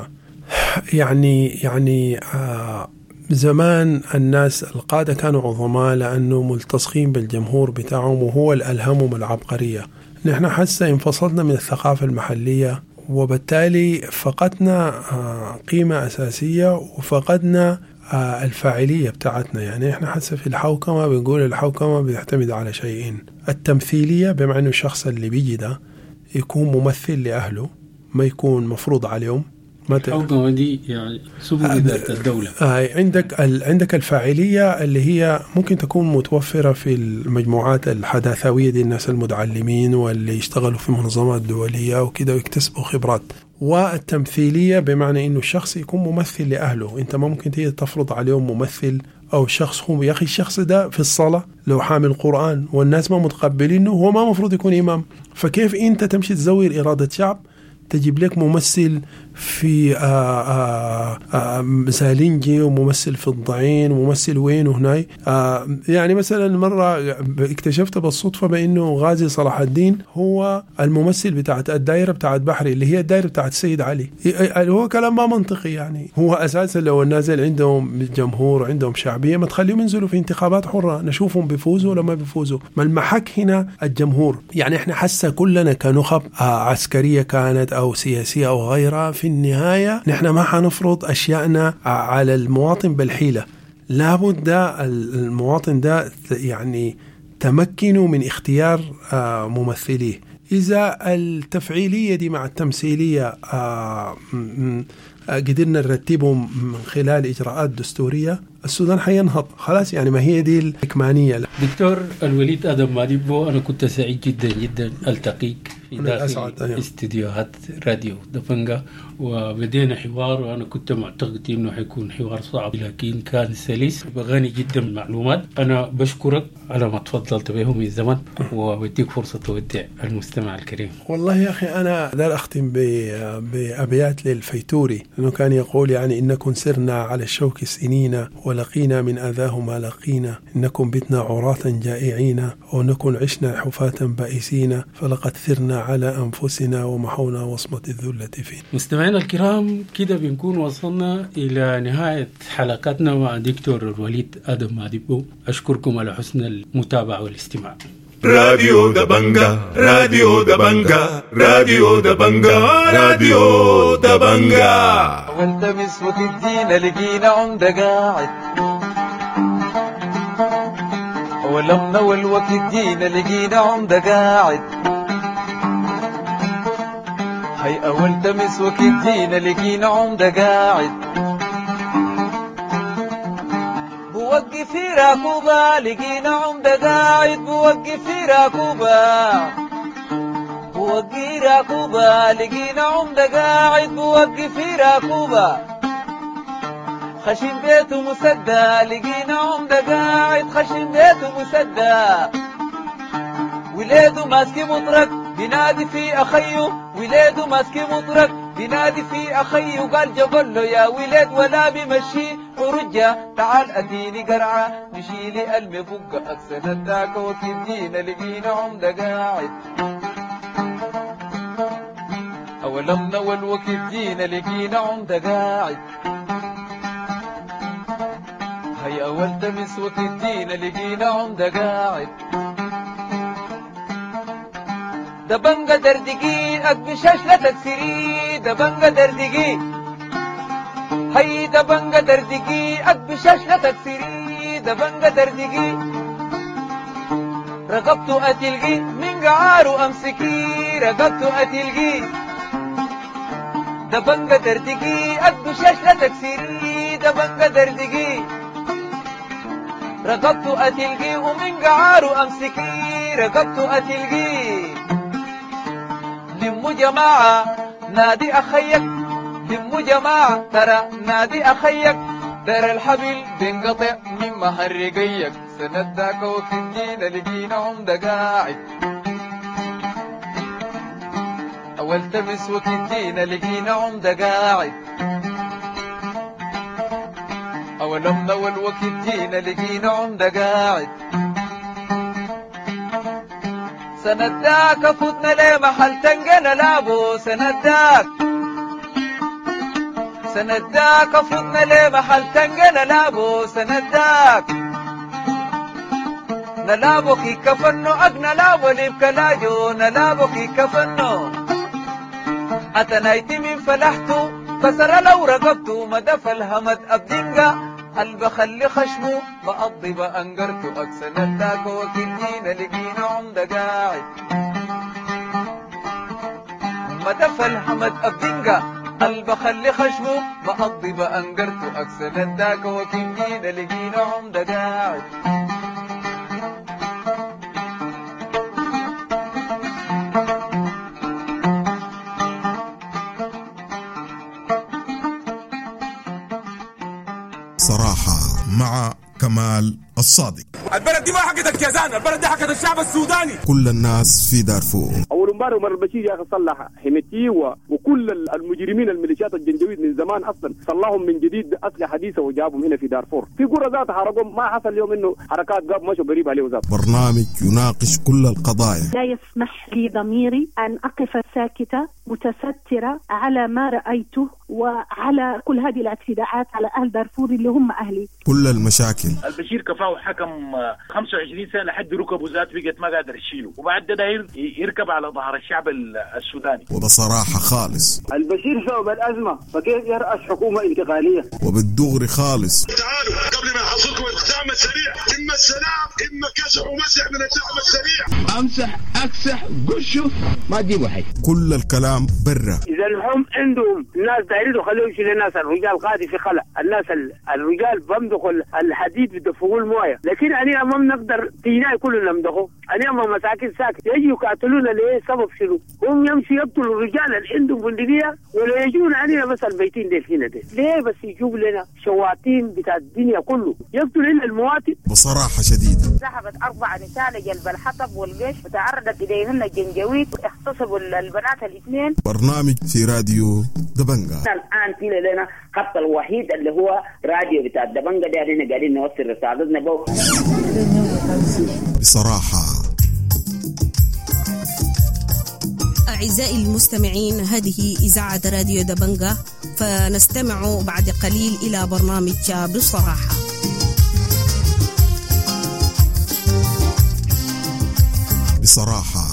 يعني يعني آه زمان الناس القادة كانوا عظماء لأنه ملتصقين بالجمهور بتاعهم، وهو الألهمهم العبقرية. نحن حتى انفصلنا من الثقافة المحلية، وبالتالي فقدنا آه قيمة أساسية، وفقدنا آه الفاعلية بتاعتنا. يعني احنا حتى في الحوكمة بنقول الحوكمة بتعتمد على شيئين: التمثيلية، بمعنى الشخص اللي بيجي ده يكون ممثل لأهله، ما يكون مفروض عليهم. الحوكمة دي يعني سبل إدارة الدولة. آه عندك عندك الفاعلية اللي هي ممكن تكون متوفرة في المجموعات الحداثوية دي، الناس المتعلمين واللي يشتغلوا في منظمات دولية وكده ويكتسبوا خبرات. والتمثيلية بمعنى إنه الشخص يكون ممثل لأهله، أنت ما ممكن تيجي تفرض عليهم ممثل أو شخص هم. يا أخي الشخص ده في الصلاة لو حامل قرآن والناس ما متقبلينه، هو ما مفروض يكون إمام. فكيف أنت تمشي تزور إرادة شعب تجيب لك ممثل في آآ آآ زالينجي وممثل في الضعين وممثل وين وهناي؟ يعني مثلا مرة اكتشفت بالصدفة بأنه غازي صلاح الدين هو الممثل بتاعت الدائرة بتاعت بحري، اللي هي الدائرة بتاعت السيد علي. هو كلام ما منطقي. يعني هو أساسا لو النازل عندهم جمهور وعندهم شعبية ما تخليهم ينزلوا في انتخابات حرة نشوفهم بيفوزوا ولا ما بيفوزوا. ما المحك هنا الجمهور. يعني احنا حاسة كلنا كنخب عسكرية كانت أو سياسية أو غيرها، في النهاية نحن ما حنفرض أشياءنا على المواطن بالحيلة. لابد المواطن ده يعني تمكنوا من اختيار ممثليه. إذا التفعيلية دي مع التمثيلية قدرنا نرتبهم من خلال إجراءات دستورية، السودان حينهض خلاص. يعني ما هي دي الإكمانية. دكتور الوليد آدم ماديبو، أنا كنت سعيد جدا جدا ألتقيك في داخل استديوهات راديو دبنجا، وبدينا حوار وأنا كنت معتقد إنه حيكون حوار صعب، لكن كان سلس وغني جدا من المعلومات. أنا بشكرك على ما تفضلت به من الزمن، وبديك فرصة تودع المستمع الكريم. والله يا أخي أنا دار أختم بأبيات للفيتوري، لأنه كان يقول يعني إنكم سرنا على الشوك سنين ولقينا من أذاه ما لقينا، إنكم بتنا عراة جائعين ونكن عشنا حفاة بائسين، فلقد ثرنا على أنفسنا ومحونا وصمة الذلة فينا. مستمعينا الكرام، كده بنكون وصلنا إلى نهاية حلقتنا مع دكتور الوليد آدم ماديبو. أشكركم على حسن المتابعة والاستماع. راديو دبنجا راديو دبنجا راديو دبنجا راديو دبنجا. والتمس وتدينا لقينا عمدة قاعد ولمنا والوقت دينا لقينا عمدة قاعد. هي أول تمس وكدينا لقينا عمدة قاعد. بوقف في راكوبة لقينا عمدة قاعد. بوقف في راكوبة بوقف راكوبة لقينا عمدة قاعد. بوقف في راكوبة خشم بيته مسدى لقينا عمدة قاعد. خشم بيته مسدى ولاده ماسكي مطرق بينادي في أخيه. ولاده ماسكي مطرق بينادي في أخيه. قال جبل له يا ولاد ولا بمشي ورجع تعال أديني قرعة نشيلي المفقة أكسن الداك وكدينا لقينا عمدة قاعد. أولمنا والوكدينا لقينا عمدة قاعد. هي أول تمس وكدينا لقينا عمدة قاعد. دبنجا دردقي أكبشاش لا تكسري. دبنجا دردقي هي دبنجا دردقي أكبشاش لا تكسري. دبنجا دردقي رقبته أتلقي من قعاره أمسكي. رقبته أتلقي دبنجا دردقي أكبشاش لا تكسري. دبنجا دردقي رقبته أتلقي ومن قعاره أمسكي. رقبته أتلقي لموا جماعة نادي أخيك. لموا جماعة ترى نادي أخيك. دار الحبل بينقطع من محرقيك. سنداك وكدينا لقينا عمدة قاعد. أول تمس وكدينا لقينا عمدة قاعد. أولمنا والوكدينا لقينا عمدة قاعد. سنداك فتنا لي محل تنقنا لابو. سنداك سنداك فتنا لي محل تنقنا لابو. سنداك نلابو كي كفنو أقنا لابو لبكلاجو. نلابو كي كفنو أتنايتي من فلحتو بسر لو رقبتو مدف الهمد أبدنقا البخلي خشمو بقضي بأنقرتو. أكسن الداك وكدينا لقينا عمدة قاعد. مدف الهمد أبدنقا البخلي خشمو بقضي بأنقرتو. أكسن الداك وكدينا لقينا عمدة قاعد. صراحة مع كمال الصادق. البلد دي ما حقتك يا زان. البلد دي حقت الشعب السوداني. كل الناس في دارفور. اول مباراه عمر البشير يا اخي صلح حميتي وكل المجرمين الميليشيات الجنجويد من زمان اصلا صلحهم من جديد اسلحه حديثه وجابهم هنا في دارفور. في قرى ذات حرقهم ما حصل اليوم انه حركات قاب مشوا قريب عليه ذات. برنامج يناقش كل القضايا. لا يسمح لي ضميري ان اقف ساكته متستره على ما رايته وعلى كل هذه الاعتداءات على اهل دارفور اللي هم اهلي. كل المشاكل. البشير كفاه حكم خمسة وعشرين سنه لحد ركبه ذات بقت ما قادر يشيله وبعد ده يركب على ظهر الشعب السوداني. وبصراحه خالص. البشير سبب الازمه فكيف يرأس حكومه انتقاليه؟ وبالدغري خالص. تعالوا قبل ما يحصلكم الدعم السريع. اما السلام اما كسح ومسح من الدعم السريع. امسح اكسح قشه ما تجيبوا حي. كل الكلام برا. اذا هم عندهم الناس دايرين يخلوا يشيل الناس. الرجال قاعد في خلع. الناس الرجال بمدخل الحديد بدفقوا المويه. لكن أنا ما بنقدر تيناي كلنا نمدخو. أنا ما مساكين ساكت يجي يقاتلونا ليه سبب شنو؟ هم يمشي يقتلوا الرجال اللي عندهم بندقية ولا يجون علينا بس البيتين ديل هنا ديل. ليه بس يجيب لنا شواتين بتاع الدنيا كله يقتل هنا المواطن. بصراحة شديدة. ذهبت أربع نساء لجلب الحطب والجيش وتعرضت إليهن الجنجويد واغتصبوا البنات الاثنين. برنامج في راديو دبنجا. الآن في لنا خط الوحيد اللي هو راديو بتاع دبنجا ده اللي قاعدين نوصل رسالتنا بو. بصراحة. أعزائي المستمعين هذه إذاعة راديو دبنجا فنستمع بعد قليل إلى برنامج بصراحة. بصراحة.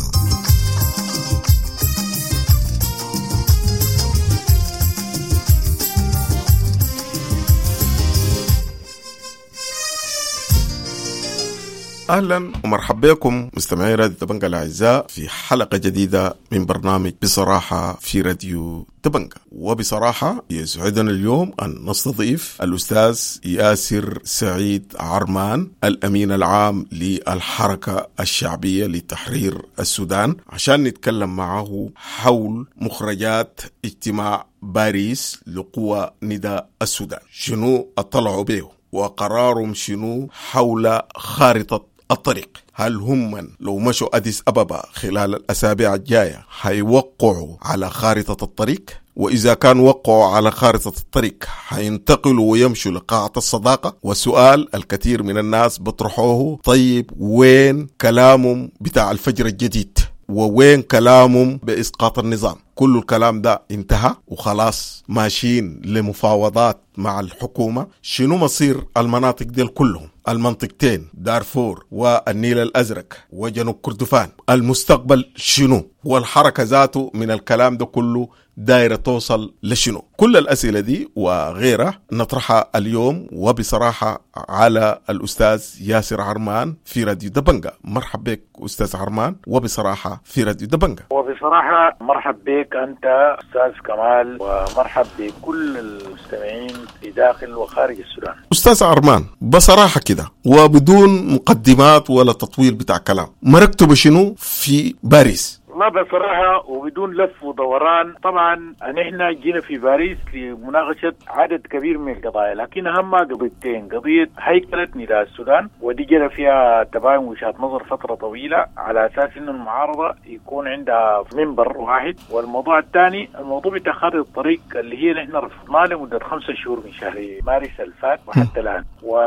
أهلا ومرحبا بكم مستمعي راديو دبنجة الأعزاء في حلقة جديدة من برنامج بصراحة في راديو دبنجة. وبصراحة يسعدنا اليوم أن نستضيف الأستاذ ياسر سعيد عرمان الأمين العام للحركة الشعبية لتحرير السودان عشان نتكلم معه حول مخرجات اجتماع باريس لقوى نداء السودان، شنو اطلعوا به وقرارهم شنو حول خارطة الطريق. هل هم من لو مشوا أديس أبابا خلال الأسابيع الجاية هيوقعوا على خارطة الطريق؟ وإذا كان وقعوا على خارطة الطريق هينتقلوا ويمشوا لقاعة الصداقة؟ وسؤال الكثير من الناس بطرحوه، طيب وين كلامهم بتاع الفجر الجديد؟ ووين كلامهم بإسقاط النظام؟ كل الكلام ده انتهى وخلاص ماشيين لمفاوضات مع الحكومة. شنو مصير المناطق دي كلهم؟ المنطقتين دارفور والنيل الأزرق وجنوب كردفان، المستقبل شنو؟ والحركة ذاته من الكلام ده كله دايرة توصل لشنو؟ كل الأسئلة دي وغيرها نطرحها اليوم وبصراحة على الأستاذ ياسر عرمان في راديو دبنجة. مرحب بك أستاذ عرمان وبصراحة في راديو دبنجة. وبصراحة مرحب بك أنت أستاذ كمال، ومرحب بكل المستمعين في داخل وخارج السودان. أستاذ عرمان بصراحة كده وبدون مقدمات ولا تطويل بتاع كلام، مركتوا بشنو في باريس؟ لا بصراحة وبدون لف ودوران، طبعا نحن جينا في باريس لمناقشة عدد كبير من القضايا، لكن أهم قضيتين: قضية هيكلة نداء السودان ودي جرى فيها تباين وجهات نظر فترة طويلة على أساس إنه المعارضة يكون عندها منبر واحد، والموضوع الثاني الموضوع بتاع خارطة الطريق اللي هي نحن رفضناه لمدة خمسة شهور من شهر مارس الفات وحتى الآن،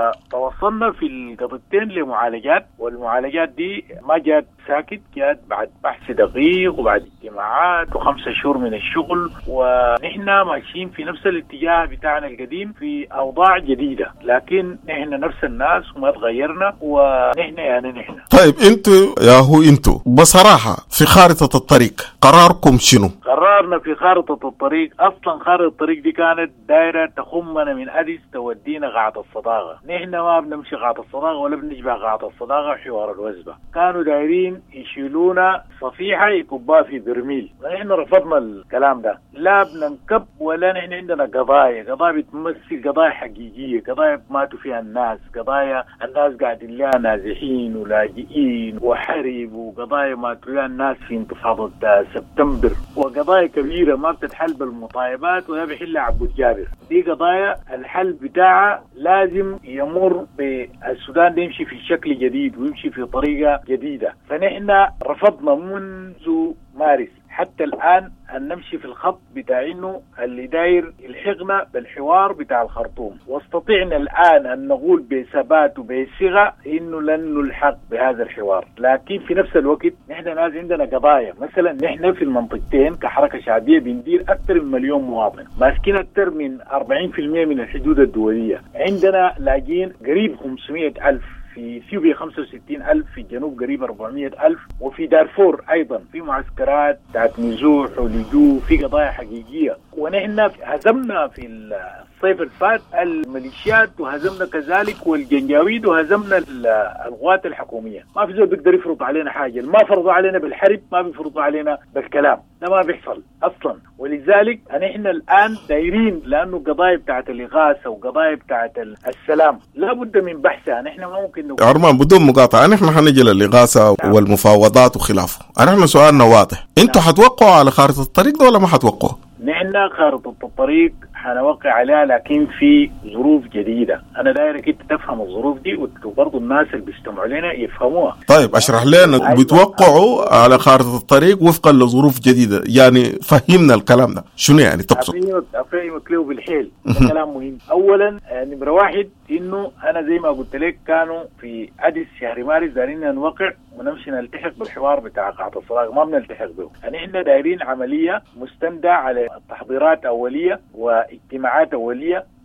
وتوصلنا في القضيتين لمعالجات، والمعالجات دي ما جات ساكت، جات بعد بحث دقيق وبعد اجتماعات وخمسة شهور من الشغل، ونحن ماشيين في نفس الاتجاه بتاعنا القديم في أوضاع جديدة، لكن نحن نفس الناس وما تغيرنا، ونحن يعني نحن. طيب انتوا يا هو انتوا بصراحة في خارطة الطريق قراركم شنو؟ قرارنا في خارطة الطريق، أصلا خارطة الطريق دي كانت دايرة تخمنا من أديس تودينا قاعة الصداقة. نحن ما بنمشي قاعة الصداقة ولا بنجبع قاعة الصداقة وحوار الوزبة، كانوا دايرين يشيلونا صفيحة يكبها في برميل، ونحن رفضنا الكلام ده. لا بننكب ولا نحن عندنا قضايا، قضايا بتمثل قضايا حقيقية، قضايا ماتوا فيها الناس، قضايا الناس قاعدين لها نازحين ولاجئين وحرب، وقضايا ماتوا لها الناس في انتفاضة سبتمبر، وقضايا كبيرة ما بتتحل بالمطايبات ولا بيحلها عبود جابر. دي قضايا الحل بتاعها لازم يمر بالسودان يمشي في شكل جديد ويمشي في طريقة جديدة، فنحن رفضنا منذ مارس حتى الآن أن نمشي في الخط بتاع إنه اللي داير يلحقنا بالحوار بتاع الخرطوم، واستطعنا الآن أن نقول بثبات وبصيغة إنه لن نلحق بهذا الحوار، لكن في نفس الوقت نحن ناس عندنا قضايا. مثلا نحن في المنطقتين كحركة شعبية بندير أكثر من مليون مواطن، ماسكين أكثر من أربعين بالمئة من الحدود الدولية، عندنا لاجئين قريب خمسمائة ألف، في اثيوبيا خمسة وستين ألف، في الجنوب قريب أربعمائة ألف، وفي دارفور أيضا في معسكرات بتاعت نزوح ولجوء، في قضايا حقيقية. ونحن هزمنا في الصيف الفات الميليشيات وهزمنا كذلك والجنجاويد وهزمنا القوات الحكومية. ما في زول بيقدر يفرض علينا حاجة، ما فرضوا علينا بالحرب ما بيفرضوا علينا بالكلام، ده ما بيحصل أصلا. ولذلك نحن الآن دايرين، لأنه قضايا بتاعت الإغاثة وقضايا بتاعت السلام لابد من بحثها. نحن ما ممكن نقول عرمان بدون مقاطعة، نحن حنجي للإغاثة نعم. والمفاوضات وخلافه. نحن سؤالنا واضح، انتوا نعم. حتوقعوا على خارطة الطريق ده ولا ما حتوقعوا؟ نحن خارطة الطريق حنوقع عليها لكن في ظروف جديدة. أنا دايرك أنت تفهم الظروف دي وبرضو الناس اللي بيستمعوا لنا يفهموها. طيب أشرح لنا، بتوقعوا على خارطة الطريق وفقا لظروف جديدة، يعني فهمنا الكلام ده شنو يعني تقصد؟ أفهمك له بالحيل. كلام مهم. أولا نمرة واحد إنه أنا زي ما قلت لك كانوا في أديس شهر مارس دارين نوقع ونمشي نلتحق بالحوار بتاع قاعة الصداقة، ما بنلتحق به. يعني إحنا دايرين عملية مستندة على تحضيرات أولية واجتماعات أولية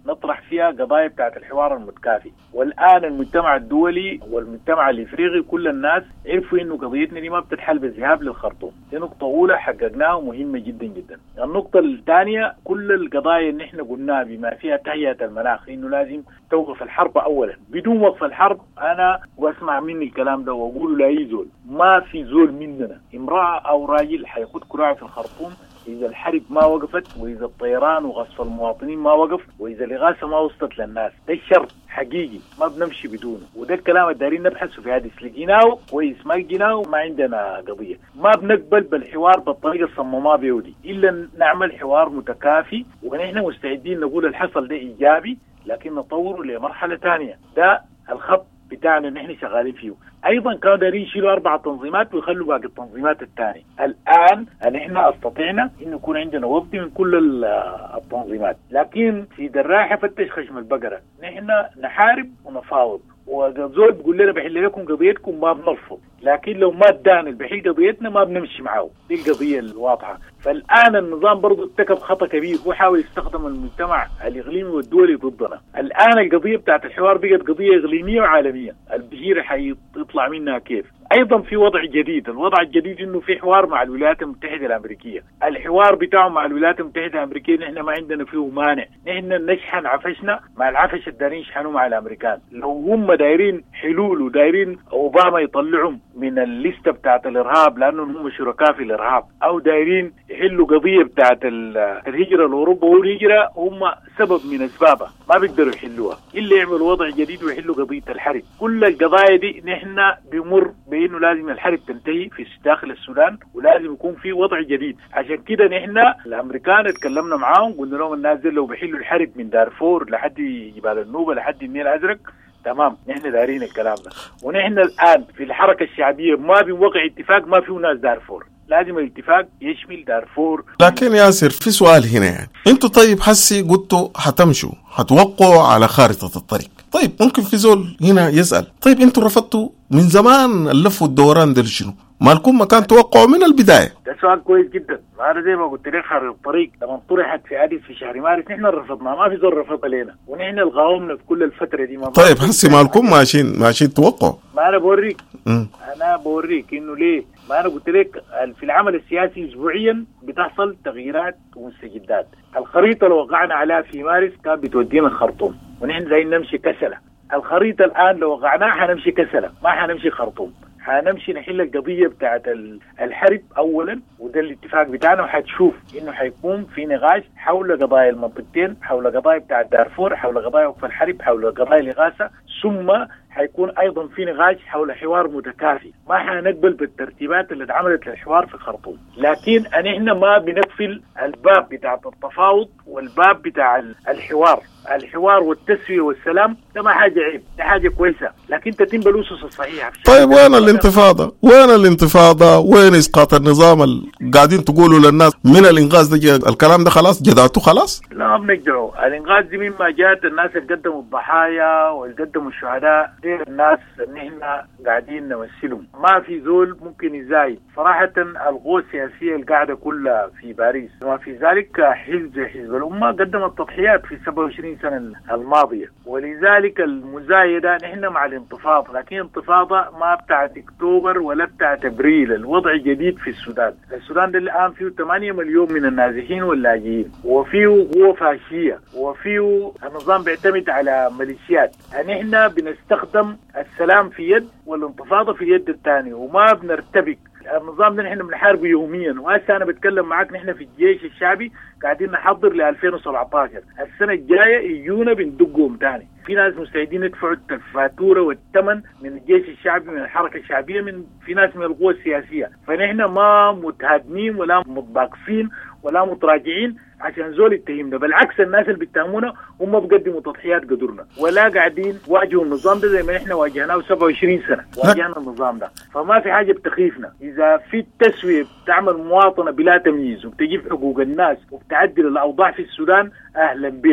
نطرح فيها قضايا بتاعت الحوار المتكافي. والآن المجتمع الدولي والمجتمع الإفريقي كل الناس عرفوا إنه قضيتنا دي ما بتتحل بالذهاب للخرطوم. دي نقطة أولى حققناها ومهمة جدا جدا. النقطة الثانية كل القضايا اللي احنا قلناها بما فيها تهيئة المناخ إنه لازم توقف الحرب أولا. بدون وقف الحرب أنا واسمع مني الكلام ده وأقول لا يزول ما في زول مننا امرأة أو راجل حيخد كراعي في الخرطوم إذا الحرب ما وقفت وإذا الطيران وغصف المواطنين ما وقف وإذا الإغاثة ما وصلت للناس. ده الشرط حقيقي ما بنمشي بدونه، وده الكلام الدارين نبحثه في هذه لقيناه كويس ما لقيناه ما عندنا قضية. ما بنقبل بالحوار بالطريقة الصمماء بيودي إلا نعمل حوار متكافي، ونحن مستعدين نقول الحصل ده إيجابي لكن نطوره لمرحلة ثانية. ده الخط بتاعنا نحن شغالين فيه. ايضا كانوا دارين يشيلوا اربع تنظيمات ويخلوا باقي التنظيمات الثانيه. الان نحن استطعنا ان يكون عندنا وفد من كل التنظيمات، لكن في دراحه فتش خشم البقره نحن نحارب ونفاوض، وزول بيقول لنا بحل لكم قضيتكم ما بنرفض، لكن لو ما ادانا بحل قضيتنا ما بنمشي معه. دي القضيه الواضحه. فالان النظام برضه ارتكب خطا كبير، هو حاول يستخدم المجتمع الاقليمي والدولي ضدنا. الان القضيه بتاعت الحوار بقت قضيه اقليميه وعالميه، البشيره حيطلع منها كيف. ايضا في وضع جديد، الوضع الجديد انه في حوار مع الولايات المتحده الامريكيه. الحوار بتاعه مع الولايات المتحده الامريكيه نحن ما عندنا فيه مانع، نحن نشحن عفشنا مع العفش الدارين يشحنوا مع الامريكان. لو هم دايرين حلول ودايرين اوباما يطلعهم من الليسته بتاعت الارهاب لانهم هم شركاء في الارهاب، او دايرين يحلوا قضيه بتاعت الهجره لاوروبا والهجره هم سبب من اسبابها ما بيقدروا يحلوها الا يعملوا وضع جديد ويحلوا قضيه الحرب. كل القضايا دي نحن بمر بانه لازم الحرب تنتهي في داخل السودان ولازم يكون في وضع جديد. عشان كده نحن الامريكان اتكلمنا معاهم قلنا لهم الناس دي لو بيحلوا الحرب من دارفور لحد جبال النوبه لحد النيل الازرق تمام، نحن دارين الكلام ده. ونحن الان في الحركه الشعبيه ما بنوقع اتفاق ما فيه ناس دارفور، لازم الاتفاق يشمل دارفور. لكن ياسر في سؤال هنا، يعني انتوا طيب حسي قلتوا حتمشوا حتوقعوا على خارطة الطريق، طيب ممكن في زول هنا يسأل طيب انتوا رفضتوا من زمان اللف والدوران ده شنو؟ ما لكم مكان توقعوا من البداية؟ ده سؤال كويس جدا. أنا زي ما قلت لك خارطة الطريق لما طرحت في أديس في شهر مارس نحن رفضنا، ما في زول رفض علينا ونحن القاومنا في كل الفترة دي. ما طيب حسي ما لكم ماشيين ماشيين توقعوا. ما أنا بوريك م. أنا بوريك إنه ليه. ما أنا قلت لك في العمل السياسي أسبوعيا بتحصل تغييرات ومستجدات. الخريطة لو وقعنا عليها في مارس كان بتودينا الخرطوم ونحن زي نمشي كسلة. الخريطة الآن لو وقعناها حنمشي كسلة ما حنمشي خرطوم، حنمشي نحل القضية بتاعت الحرب أولا، وده الاتفاق بتاعنا. وحتشوف إنه حيكون في نقاش حول قضايا المنطقتين، حول قضايا بتاعت دارفور، حول قضايا وقف الحرب، حول قضايا الإغاثة، ثم حيكون أيضا في نقاش حول حوار متكافي. ما حنقبل بالترتيبات اللي اتعملت للحوار في خرطوم، لكن نحن ما بنقفل الباب بتاع التفاوض والباب بتاع الحوار. الحوار والتسوية والسلام ده ما حاجة عيب، ده حاجة كويسة، لكن تتم بالأسس الصحيحة. طيب وين الانتفاضة؟ وين الانتفاضة؟ وين إسقاط النظام اللي قاعدين تقولوا للناس من الإنقاذ ده؟ الكلام ده خلاص جدعته خلاص؟ لا ما بنجدعه. الإنقاذ دي مما جات الناس اللي قدموا الضحايا واللي قدموا الشهداء دي الناس اللي احنا قاعدين نمثلهم. ما في زول ممكن يزايد صراحة. القوى السياسية القاعدة كلها في باريس وما في ذلك حزب حزب الأمة قدم التضحيات في سبعة وعشرين سنة الماضية، ولذلك المزايدة نحن مع الانتفاضة، لكن انتفاضة ما بتاعت اكتوبر ولا بتاعت ابريل. الوضع جديد في السودان. السودان ده الآن فيه ثمانية مليون من النازحين واللاجئين، وفيه قوة فاشية، وفيه النظام بيعتمد على ميليشيات. نحن بنستخدم السلام في يد والانتفاضة في اليد الثانية وما بنرتبك. النظام ده نحن بنحاربه يوميا. وهسه انا بتكلم معاك نحن في الجيش الشعبي قاعدين نحضر ل ألفين وسبعة عشر، السنه الجايه يجونا بندقهم ثاني. في ناس مستعدين يدفعوا الفاتوره والثمن من الجيش الشعبي، من الحركه الشعبيه، من في ناس من القوى السياسيه. فنحن ما متهادمين ولا متباقصين ولا متراجعين عشان زول يتهمنا، بالعكس الناس اللي بيتهمونا هم بيقدموا تضحيات قدرنا، ولا قاعدين واجهوا النظام ده زي ما احنا واجهناه سبعة وعشرين سنه واجهنا النظام ده. فما في حاجه بتخيفنا. اذا في التسويه بتعمل مواطنه بلا تمييز وبتجيب حقوق الناس وبتعدل الاوضاع في السودان اهلا بها.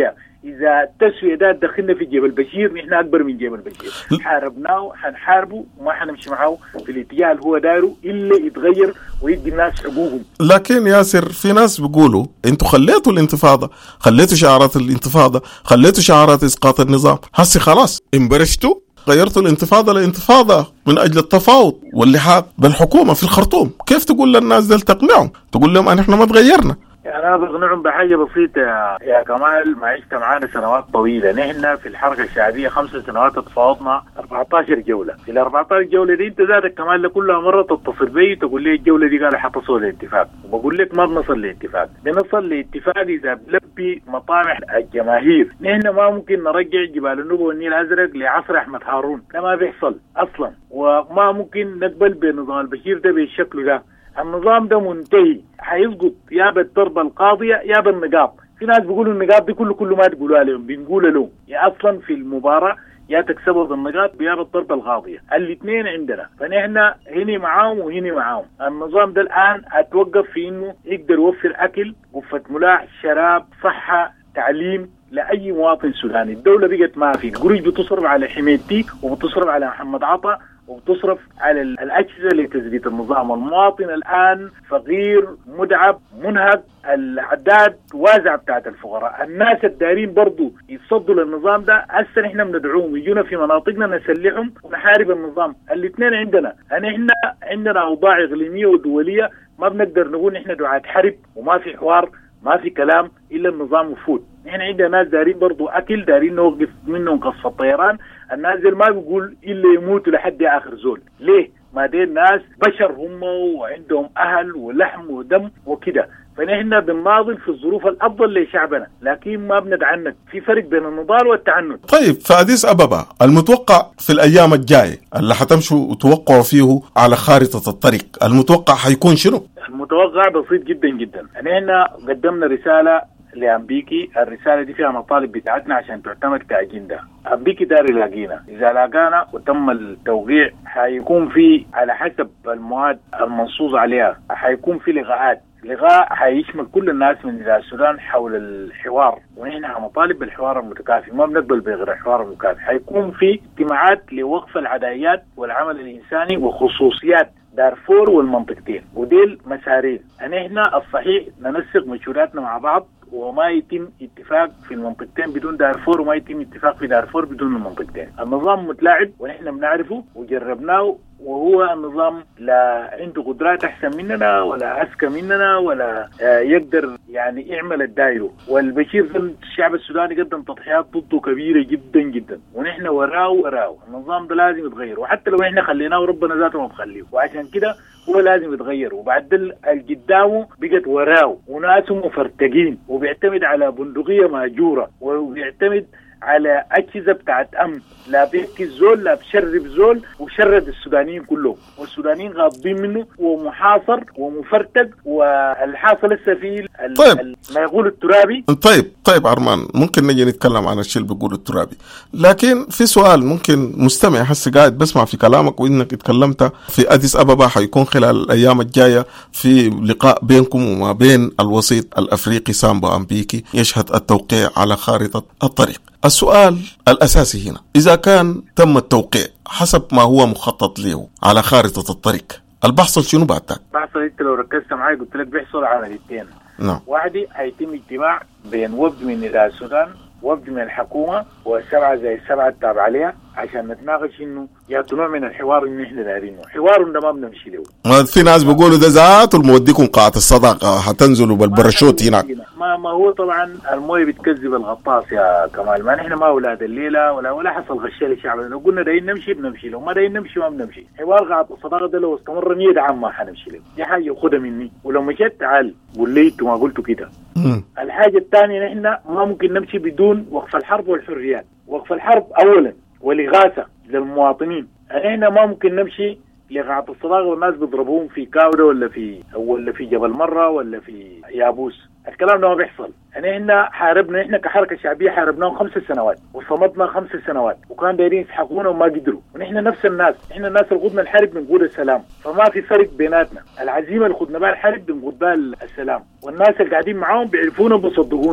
اذا التسويه ده دخلنا في جيب البشير نحن اكبر من جيب البشير، حاربناه حنحاربه وما حنمشي معه في الاتجاه اللي هو دايره الا يتغير ويدي الناس حقوقهم. لكن ياسر في ناس بيقولوا انتوا خليتوا الانتفاضه، خليتوا شعارات الانتفاضه، خليتوا شعارات اسقاط النظام، هسي خلاص انبرشتوا غيرتوا الانتفاضه لانتفاضه من اجل التفاوض واللحاق بالحكومه في الخرطوم. كيف تقول للناس دول تقنعهم؟ تقول لهم ان احنا ما تغيرنا؟ يعني أنا بقنعهم بحاجة بسيطة يا, يا كمال. ما عشت معانا سنوات طويلة، نحن في الحركة الشعبية خمس سنوات تفاوضنا أربعة عشر جولة. في ال أربعة عشر جولة دي أنت ذاتك كمان لكل مرة تتصل بي تقول لي الجولة دي قال حتصل لاتفاق، وبقول لك ما بنصل لاتفاق. بنصل لاتفاق إذا بلبي مطامح الجماهير. نحن ما ممكن نرجع جبال النوبة والنيل الأزرق لعصر أحمد هارون، ده ما بيحصل أصلا، وما ممكن نقبل بنظام البشير ده بالشكل ده. النظام ده منتهي، حيسقط يا بالضربة القاضية يا بالنقاط. في ناس بيقولوا النقاط دي كله كله ما تقولوا لهم، بنقول لهم يا أصلا في المباراة يا تكسبوا بالنقاط يا بالضربة القاضية، الاثنين عندنا. فنحن هني معاهم وهني معاهم. النظام ده الآن اتوقف في إنه يقدر يوفر أكل، غرفة ملاح، شراب، صحة، تعليم لأي مواطن سوداني. الدولة بقت ما في قروش بتصرف على حميدتي وبتصرف على محمد عطا وبتصرف على الأجهزة لتثبيت النظام. المواطن الآن فقير مدعب منهك، الأعداد واسعة بتاعت الفقراء. الناس الدارين برضو يتصدوا للنظام ده هسه نحن بندعوهم يجونا في مناطقنا نسلحهم ونحارب النظام. الاثنين عندنا، نحن عندنا أوضاع إقليمية ودولية ما بنقدر نقول نحن دعاة حرب وما في حوار ما في كلام إلا النظام يفوت. نحن عندنا ناس دارين برضو أكل، دارين نوقف منهم قصف الطيران. الناس دي ما بيقول إلا يموتوا لحد آخر زول. ليه؟ ما دي الناس بشر هم وعندهم أهل ولحم ودم وكده. فنحن بنناضل في الظروف الأفضل لشعبنا، لكن ما بندعنك. في فرق بين النضال والتعنت. طيب في أديس أبابا المتوقع في الأيام الجاية اللي حتمشوا وتوقعوا فيه على خارطة الطريق، المتوقع حيكون شنو؟ المتوقع بسيط جدا جدا. نحن قدمنا رسالة لأمبيكي، الرسالة دي فيها مطالب بتاعتنا عشان تعتمد كأجندة. أمبيكي داري لاقينا، إذا لاقانا وتم التوقيع حيكون في على حسب المواد المنصوص عليها حيكون في لقاءات. لقاء حيشمل كل الناس من السودان حول الحوار، ونحن مطالب بالحوار المتكافئ، ما بنقبل بغير الحوار المتكافئ. حيكون في اجتماعات لوقف العدائيات والعمل الإنساني وخصوصيات دارفور والمنطقتين، وديل مسارين. نحن الصحيح ننسق مشوراتنا مع بعض وما يتم اتفاق في المنطقتين بدون دارفور، وما يتم اتفاق في دارفور بدون المنطقتين. النظام متلاعب ونحن بنعرفه وجربناه، وهو النظام لا عنده قدرات أحسن مننا ولا أذكى مننا ولا يقدر يعني يعمل الدايرو. والبشير الشعب السوداني قدم تضحيات ضده كبيرة جدا جدا، ونحن وراه وراه. النظام ده لازم يتغير، وحتى لو احنا خليناه ربنا ذاته ما بخليه، وعشان كده هو لازم يتغير. وبعد القدامه بقت وراه وناسه مفرتقين، وبيعتمد على بندقية ماجورة، وبيعتمد على أجهزة بتاعت أمن، لا بيحكي الزول لا بشرب زول، وشرد السودانيين كلهم، والسودانيين غاضبين منه ومحاصر ومفرتق. والحاصل لسه فيه طيب. ما يقول الترابي. طيب طيب أرمان، ممكن نجي نتكلم عن الشيء اللي بيقول الترابي، لكن في سؤال ممكن مستمع حس قاعد بسمع في كلامك وإنك اتكلمت في أديس أبابا حيكون خلال الأيام الجاية في لقاء بينكم وما بين الوسيط الأفريقي سامبو أمبيكي يشهد التوقيع على خارطة الطريق. السؤال الأساسي هنا، إذا كان تم التوقيع حسب ما هو مخطط له على خارطة الطريق، البحث شنو بعد ذاك؟ بحث انت لو ركزت معي قلت لك بيحصل عمليتين. نعم. واحد هيتم اجتماع بين وفد من إدارة السودان، وفد من الحكومة، والسبعة زي السبعة التابعة عليها، عشان نتناقش انه يعطوا نوع من الحوار اللي احنا دايرينه. حوار ده ما بنمشي له. ما في ناس بيقولوا ده ذات الموديكم قاعة الصداقة حتنزلوا بالبرشوت هناك. ما ما هو طبعا المويه بتكذب الغطاس يا كمال. ما نحن ما اولاد الليله ولا ولا حصل غشاء للشعب. لو قلنا دايين نمشي بنمشي، لو ما دايين نمشي ما بنمشي. حوار قاعة الصداقة ده لو استمر مية عام ما حنمشي له. دي حاجة خدها مني، ولو مشيت تعال قول لي انتوا ما قلتوا كده. الحاجة الثانية نحن ما ممكن نمشي بدون وقف الحرب والحريات. وقف الحرب اولا والإغاثة للمواطنين. احنا ما ممكن نمشي لقاعة الصداقة والناس بيضربوهم في كاودة ولا في ولا في جبل مرة ولا في يابوس. الكلام ده ما بيحصل. يعني احنا حاربنا، احنا كحركة شعبية حاربناهم خمس سنوات وصمتنا خمس سنوات، وكان دايرين يسحقونا وما قدروا. ونحن نفس الناس، احنا الناس اللي خدنا الحرب بنقول السلام، فما في فرق بيناتنا. العزيمة اللي خدنا بها الحرب بنقول بها السلام، والناس اللي قاعدين معاهم بيعرفونا وبيصدقونا.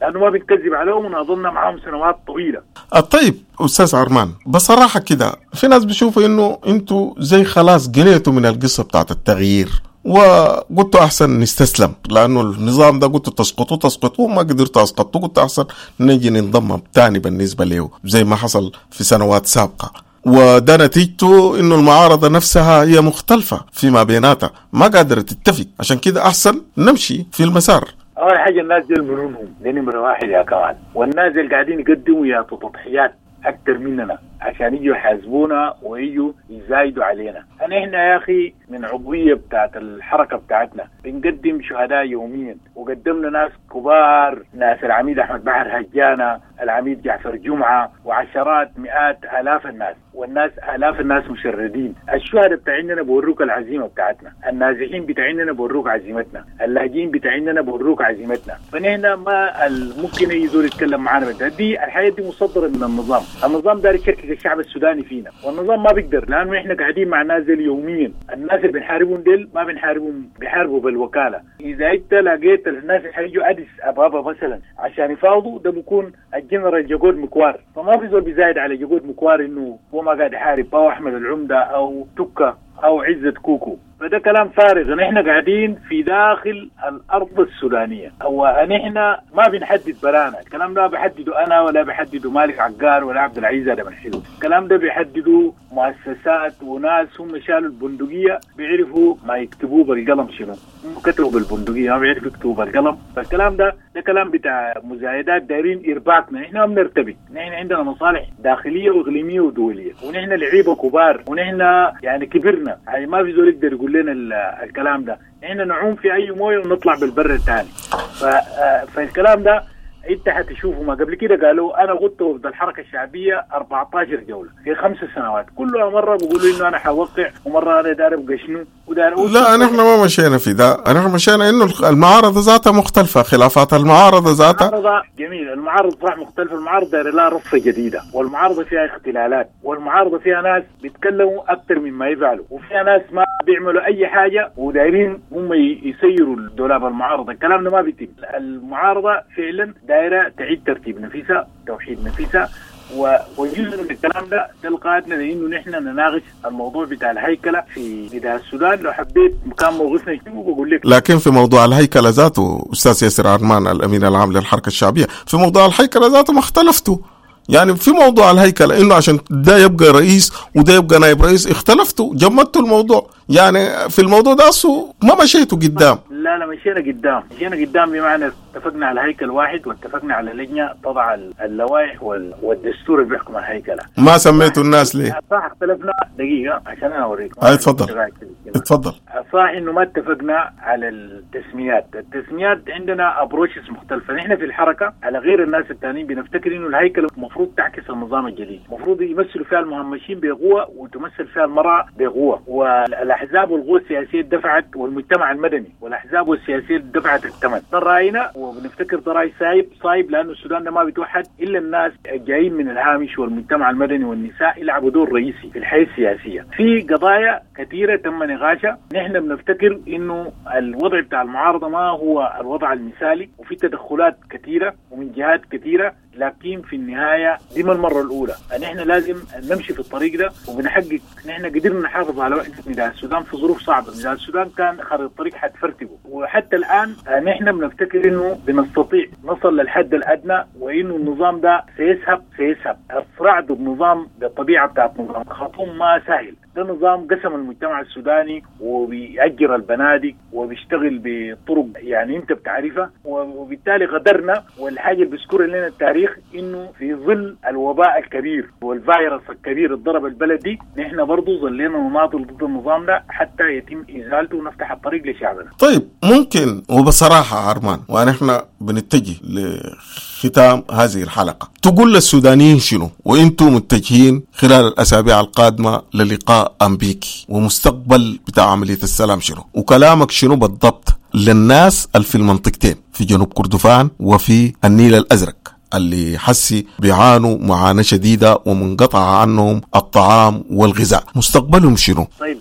لأنه ما بنكذب عليهم ونظلنا معهم سنوات طويلة. طيب أستاذ عرمان، بصراحة كده في ناس بيشوفوا إنه أنتوا زي خلاص قليتوا من القصة بتاعت التغيير وقلتوا أحسن نستسلم، لأنه النظام ده قلتوا تسقطوا تسقطوا ما قدرتوا أسقطوا، قلت أحسن نجي ننضم تاني بالنسبة له زي ما حصل في سنوات سابقة، وده نتيجته إنه المعارضة نفسها هي مختلفة فيما بيناتها ما قادرة تتفق، عشان كده أحسن نمشي في المسار. أول حاجة الناس دي مرونهم دي نمرة واحد يا كمان، والناس اللي قاعدين يقدموا يا تضحيات أكتر مننا عشان يجوا يحاسبونا ويجوا يزايدوا علينا. أنا هنا يا أخي من عضوية بتاعت الحركة بتاعتنا بنقدم شهداء يوميا، وقدمنا ناس كبار، ناس العميد أحمد بحر هجانا، العميد جعفر جمعة، وعشرات مئات آلاف الناس، والناس آلاف الناس مشردين. الشهداء بتاعيننا بوروك العزيمة بتاعتنا، النازحين بتاعيننا بوروك عزيمتنا، اللاجئين بتاعيننا بوروك عزيمتنا. فنحن ما ممكن يزور يتكلم معنا بدها دي الحياة دي مصدرة من النظام. النظام داري يشكك الشعب السوداني فينا، والنظام ما بيقدر، لأنه إحنا قاعدين مع الناس دي يوميا. الناس اللي بنحاربهم ديل ما بنحاربهم، بيحاربوا بالوكالة. إذا أنت لقيت الناس اللي حيجوا أديس أبابا مثلا عشان يفاوضوا، ده بيكون الجنرال جاكود مكوار، فما في زول بيزايد على جاكود مكوار إنه هو ما قاعد يحارب، أو أحمد العمدة أو توكا أو عزة كوكو. فده كلام فارغ. نحن قاعدين في داخل الأرض السودانية، أو نحن ما بنحدد برانا. الكلام ده بحدده أنا ولا بحدده مالك عقار ولا عبد العزيز هذا بنحله. الكلام ده بيحدده مؤسسات وناس هم شالوا البندقية بيعرفوا ما يكتبوه بالقلم شنو. هم كتبوا بالبندقية ما بيعرفوا يكتبوا بالقلم. فالكلام ده ده كلام بتاع مزايدات دايرين إرباكنا. نحن ما بنرتبك. نحن عندنا مصالح داخلية وإقليمية ودولية، ونحن لعيبة كبار، ونحن يعني كبرنا. يعني ما في زول يقدر يقول لنا الكلام ده. احنا نعوم في اي مويه ونطلع بالبر الثاني. فالكلام ده انت حتشوفه. ما قبل كده قالوا انا قلت وفد الحركه الشعبيه أربعة عشر جوله في خمس سنوات، كلها مره بيقولوا انه انا حوقع، ومره انا داير ابقى شنو وداير. لا نحن ما مشينا في ده، نحن مشينا انه المعارضه ذاتها مختلفه، خلافات المعارضه ذاتها. المعارضه جميل، المعارضه صح مختلفه، المعارضه داير لها رصه جديده، والمعارضه فيها اختلالات، والمعارضه فيها ناس بيتكلموا اكثر مما يفعلوا، وفيها ناس ما بيعملوا اي حاجه ودايرين هم يسيروا الدولاب المعارضه. الكلام ده ما بيتم. المعارضه فعلا دائرة تعيد ترتيب نفسها، توحيد نفسها، وجزء من الكلام ده تلقاتنا لانه نحن نناقش الموضوع بتاع الهيكله في نداء السودان. لو حبيت مكان موقفنا شنو بقول لك. لكن في موضوع الهيكله ذاته استاذ ياسر عرمان الامين العام للحركه الشعبيه، في موضوع الهيكله ذاته ما اختلفتوا. يعني في موضوع الهيكله انه عشان ده يبقى رئيس وده يبقى نائب رئيس اختلفتوا، جمدتوا الموضوع. يعني في الموضوع ده ما مشيتوا قدام. لا لا مشينا قدام، مشينا قدام بمعنى اتفقنا على هيكل واحد، واتفقنا على لجنه تضع اللوائح والدستور اللي بيحكم الهيكله. ما سميتوا الناس ليه؟ صح اختلفنا دقيقه عشان انا اوريك. هاي اتفضل اتفضل. صح انه ما اتفقنا على التسميات. التسميات عندنا ابروشز مختلفه. نحن في الحركه على غير الناس الثانيين بنفتكر انه الهيكله المفروض تعكس النظام الجديد، المفروض يمثلوا فيها المهمشين بقوه وتمثل فيها المراه بقوه، والاحزاب والقوى السياسيه دفعت، والمجتمع المدني والاحزاب والسياسيه دفعت الثمن. ده راينا، وبنفتكر ده راي صايب صايب لانه السودان ده ما بيتوحد الا الناس جايين من الهامش، والمجتمع المدني والنساء يلعبوا دور رئيسي في الحياه السياسيه. في قضايا كثيره تم نقاشها. نحن بنفتكر انه الوضع بتاع المعارضه ما هو الوضع المثالي، وفي تدخلات كثيره ومن جهات كثيره، لكن في النهايه دي ما المره الاولى. نحن لازم نمشي في الطريق ده وبنحقق. نحن قدرنا نحافظ على وحده نداء السودان في ظروف صعبه. نداء السودان كان خارج الطريق حتفرتبه، وحتى الان نحن بنفتكر انه بنستطيع نصل للحد الادنى، وانه النظام ده سيسحب سيسحب الصراع ضد النظام بالطبيعه بتاعت نظام خرطوم ما سهل. ده نظام قسم المجتمع السوداني، وبيأجر البنادق وبيشتغل بطرق يعني انت بتعرفها، وبالتالي غدرنا. والحاجه اللي بيذكرها لنا التاريخ انه في ظل الوباء الكبير والفيروس الكبير اللي ضرب البلد دي، نحن برضو ظلينا نناضل ضد النظام ده حتى يتم ازالته ونفتح الطريق لشعبنا. طيب ممكن وبصراحه عرمان، ونحن بنتجه لختام هذه الحلقه، تقول للسودانيين شنو وانتم متجهين خلال الاسابيع القادمه للقاء أمريكي ومستقبل بتاع عملية السلام شنو، وكلامك شنو بالضبط للناس اللي في المنطقتين في جنوب كردفان وفي النيل الأزرق اللي حسي بيعانوا معاناة شديدة ومنقطع عنهم الطعام والغذاء، مستقبلهم شنو؟ طيب كويس.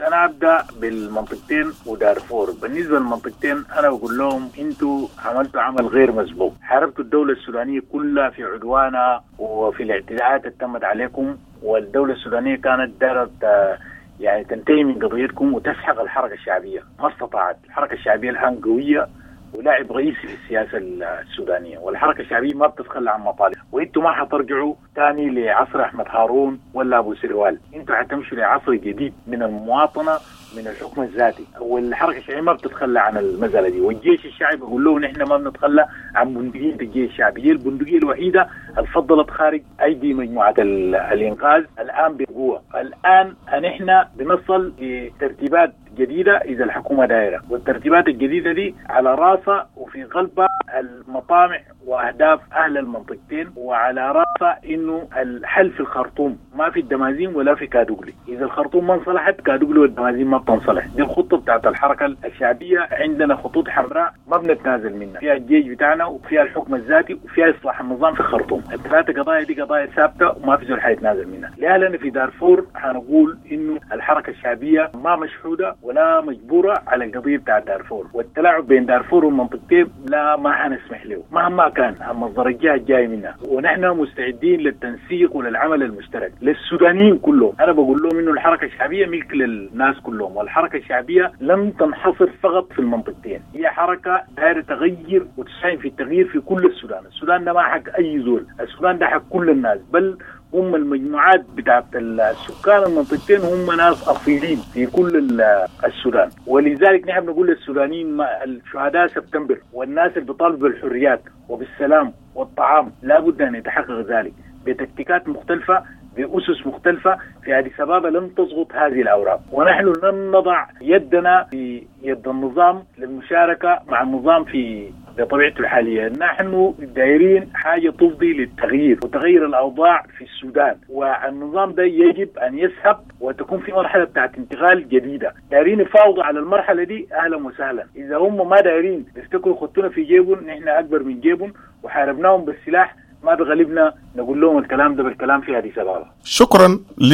أنا أبدأ بالمنطقتين ودارفور. بالنسبة للمنطقتين أنا بقول لهم أنتوا عملتوا عمل غير مسبوق، حاربتوا الدولة السودانية كلها في عدوانها وفي الاعتداءات اللي تمت عليكم، والدولة السودانية كانت دارت يعني تنتهي من قضيتكم وتسحق الحركة الشعبية، ما استطاعت. الحركة الشعبية الآن قوية ولاعب رئيسي في السياسة السودانية، والحركة الشعبية ما بتتخلى عن مطالبها، وانتم ما حترجعوا تاني لعصر أحمد هارون ولا أبو سروال، انتم حتمشوا لعصر جديد من المواطنة، من الحكم الذاتي، والحركة الشعبية ما بتتخلى عن المسألة دي. والجيش الشعبي بيقول له نحن ما بنتخلى عن بندقية الجيش الشعبي، هي البندقية الوحيدة اللي فضلت خارج أيدي مجموعة الإنقاذ الآن بقوة. الآن نحن بنصل لترتيبات جديدة إذا الحكومة دائرة، والترتيبات الجديدة دي على راسها وفي قلبها المطامع وأهداف أهل المنطقتين، وعلى راسها إنه الحل في الخرطوم، ما في الدمازين ولا في كادوغلي. إذا الخرطوم ما انصلحت كادوغلي والدمازين ما بتنصلح. دي الخطة بتاعت الحركة الشعبية. عندنا خطوط حمراء ما بنتنازل منها، فيها الجيش بتاعنا وفيها الحكم الذاتي وفيها إصلاح النظام في الخرطوم. الثلاثة قضايا دي قضايا ثابتة وما في زول حيتنازل منها. لأهلنا في دارفور حنقول إنه الحركة الشعبية ما مشحودة ولا مجبورة على القضية بتاع دارفور، والتلاعب بين دارفور والمنطقتين لا ما حنسمح له مهما كان مصدر الجهة الجاي منها. ونحن مستعدين للتنسيق وللعمل المشترك للسودانيين كلهم. أنا بقول لهم إنه الحركة الشعبية ملك للناس كلهم، والحركة الشعبية لم تنحصر فقط في المنطقتين، هي حركة دايرة تغير وتساهم في التغيير في كل السودان. السودان ده ما حق أي زول، السودان ده حق كل الناس، بل هم المجموعات بتاعت السكان المنطقتين هم ناس أصيلين في كل السودان. ولذلك نحن نقول للسودانيين الشهداء سبتمبر والناس اللي بيطالبوا بالحريات وبالسلام والطعام لابد أن يتحقق ذلك بتكتيكات مختلفة بأسس مختلفة. في أديس أبابا لم تضغط هذه الأوراق، ونحن لن نضع يدنا في يد النظام للمشاركة مع النظام في بطبيعته الحالية. نحن دايرين حاجة تفضي للتغيير وتغيير الأوضاع في السودان، والنظام ده يجب أن يسحب وتكون في مرحلة بتاعت انتقال جديدة. دايرين يفاوضوا على المرحلة دي أهلا وسهلا. إذا هم ما دايرين يفتكروا خطونا في جيبهم، نحن أكبر من جيبهم وحاربناهم بالسلاح، ما بغلبنا نقول لهم الكلام ده بالكلام في أديس أبابا. شكرا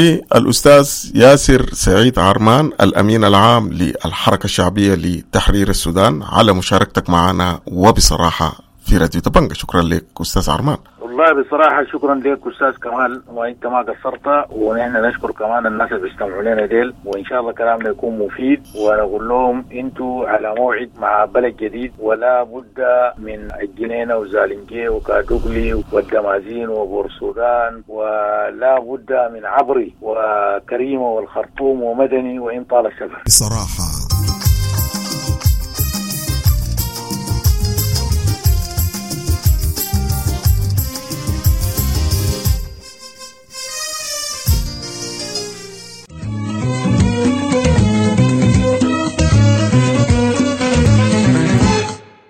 للأستاذ ياسر سعيد عرمان الأمين العام للحركة الشعبية لتحرير السودان على مشاركتك معنا وبصراحة في راديو دبنجة. شكرا لك أستاذ عرمان. والله بصراحة شكرا لك أستاذ كمال، وأنت ما قصرت، ونحن نشكر كمان الناس اللي بيستمعوا لنا ديل، وإن شاء الله كلامنا يكون مفيد. ونقول لهم أنتوا على موعد مع بلد جديد، ولا بد من الجنينة وزالنجي وكادوغلي والدمازين وبورسودان، ولا بد من عبري وكريمة والخرطوم ومدني وإن طال السفر. بصراحة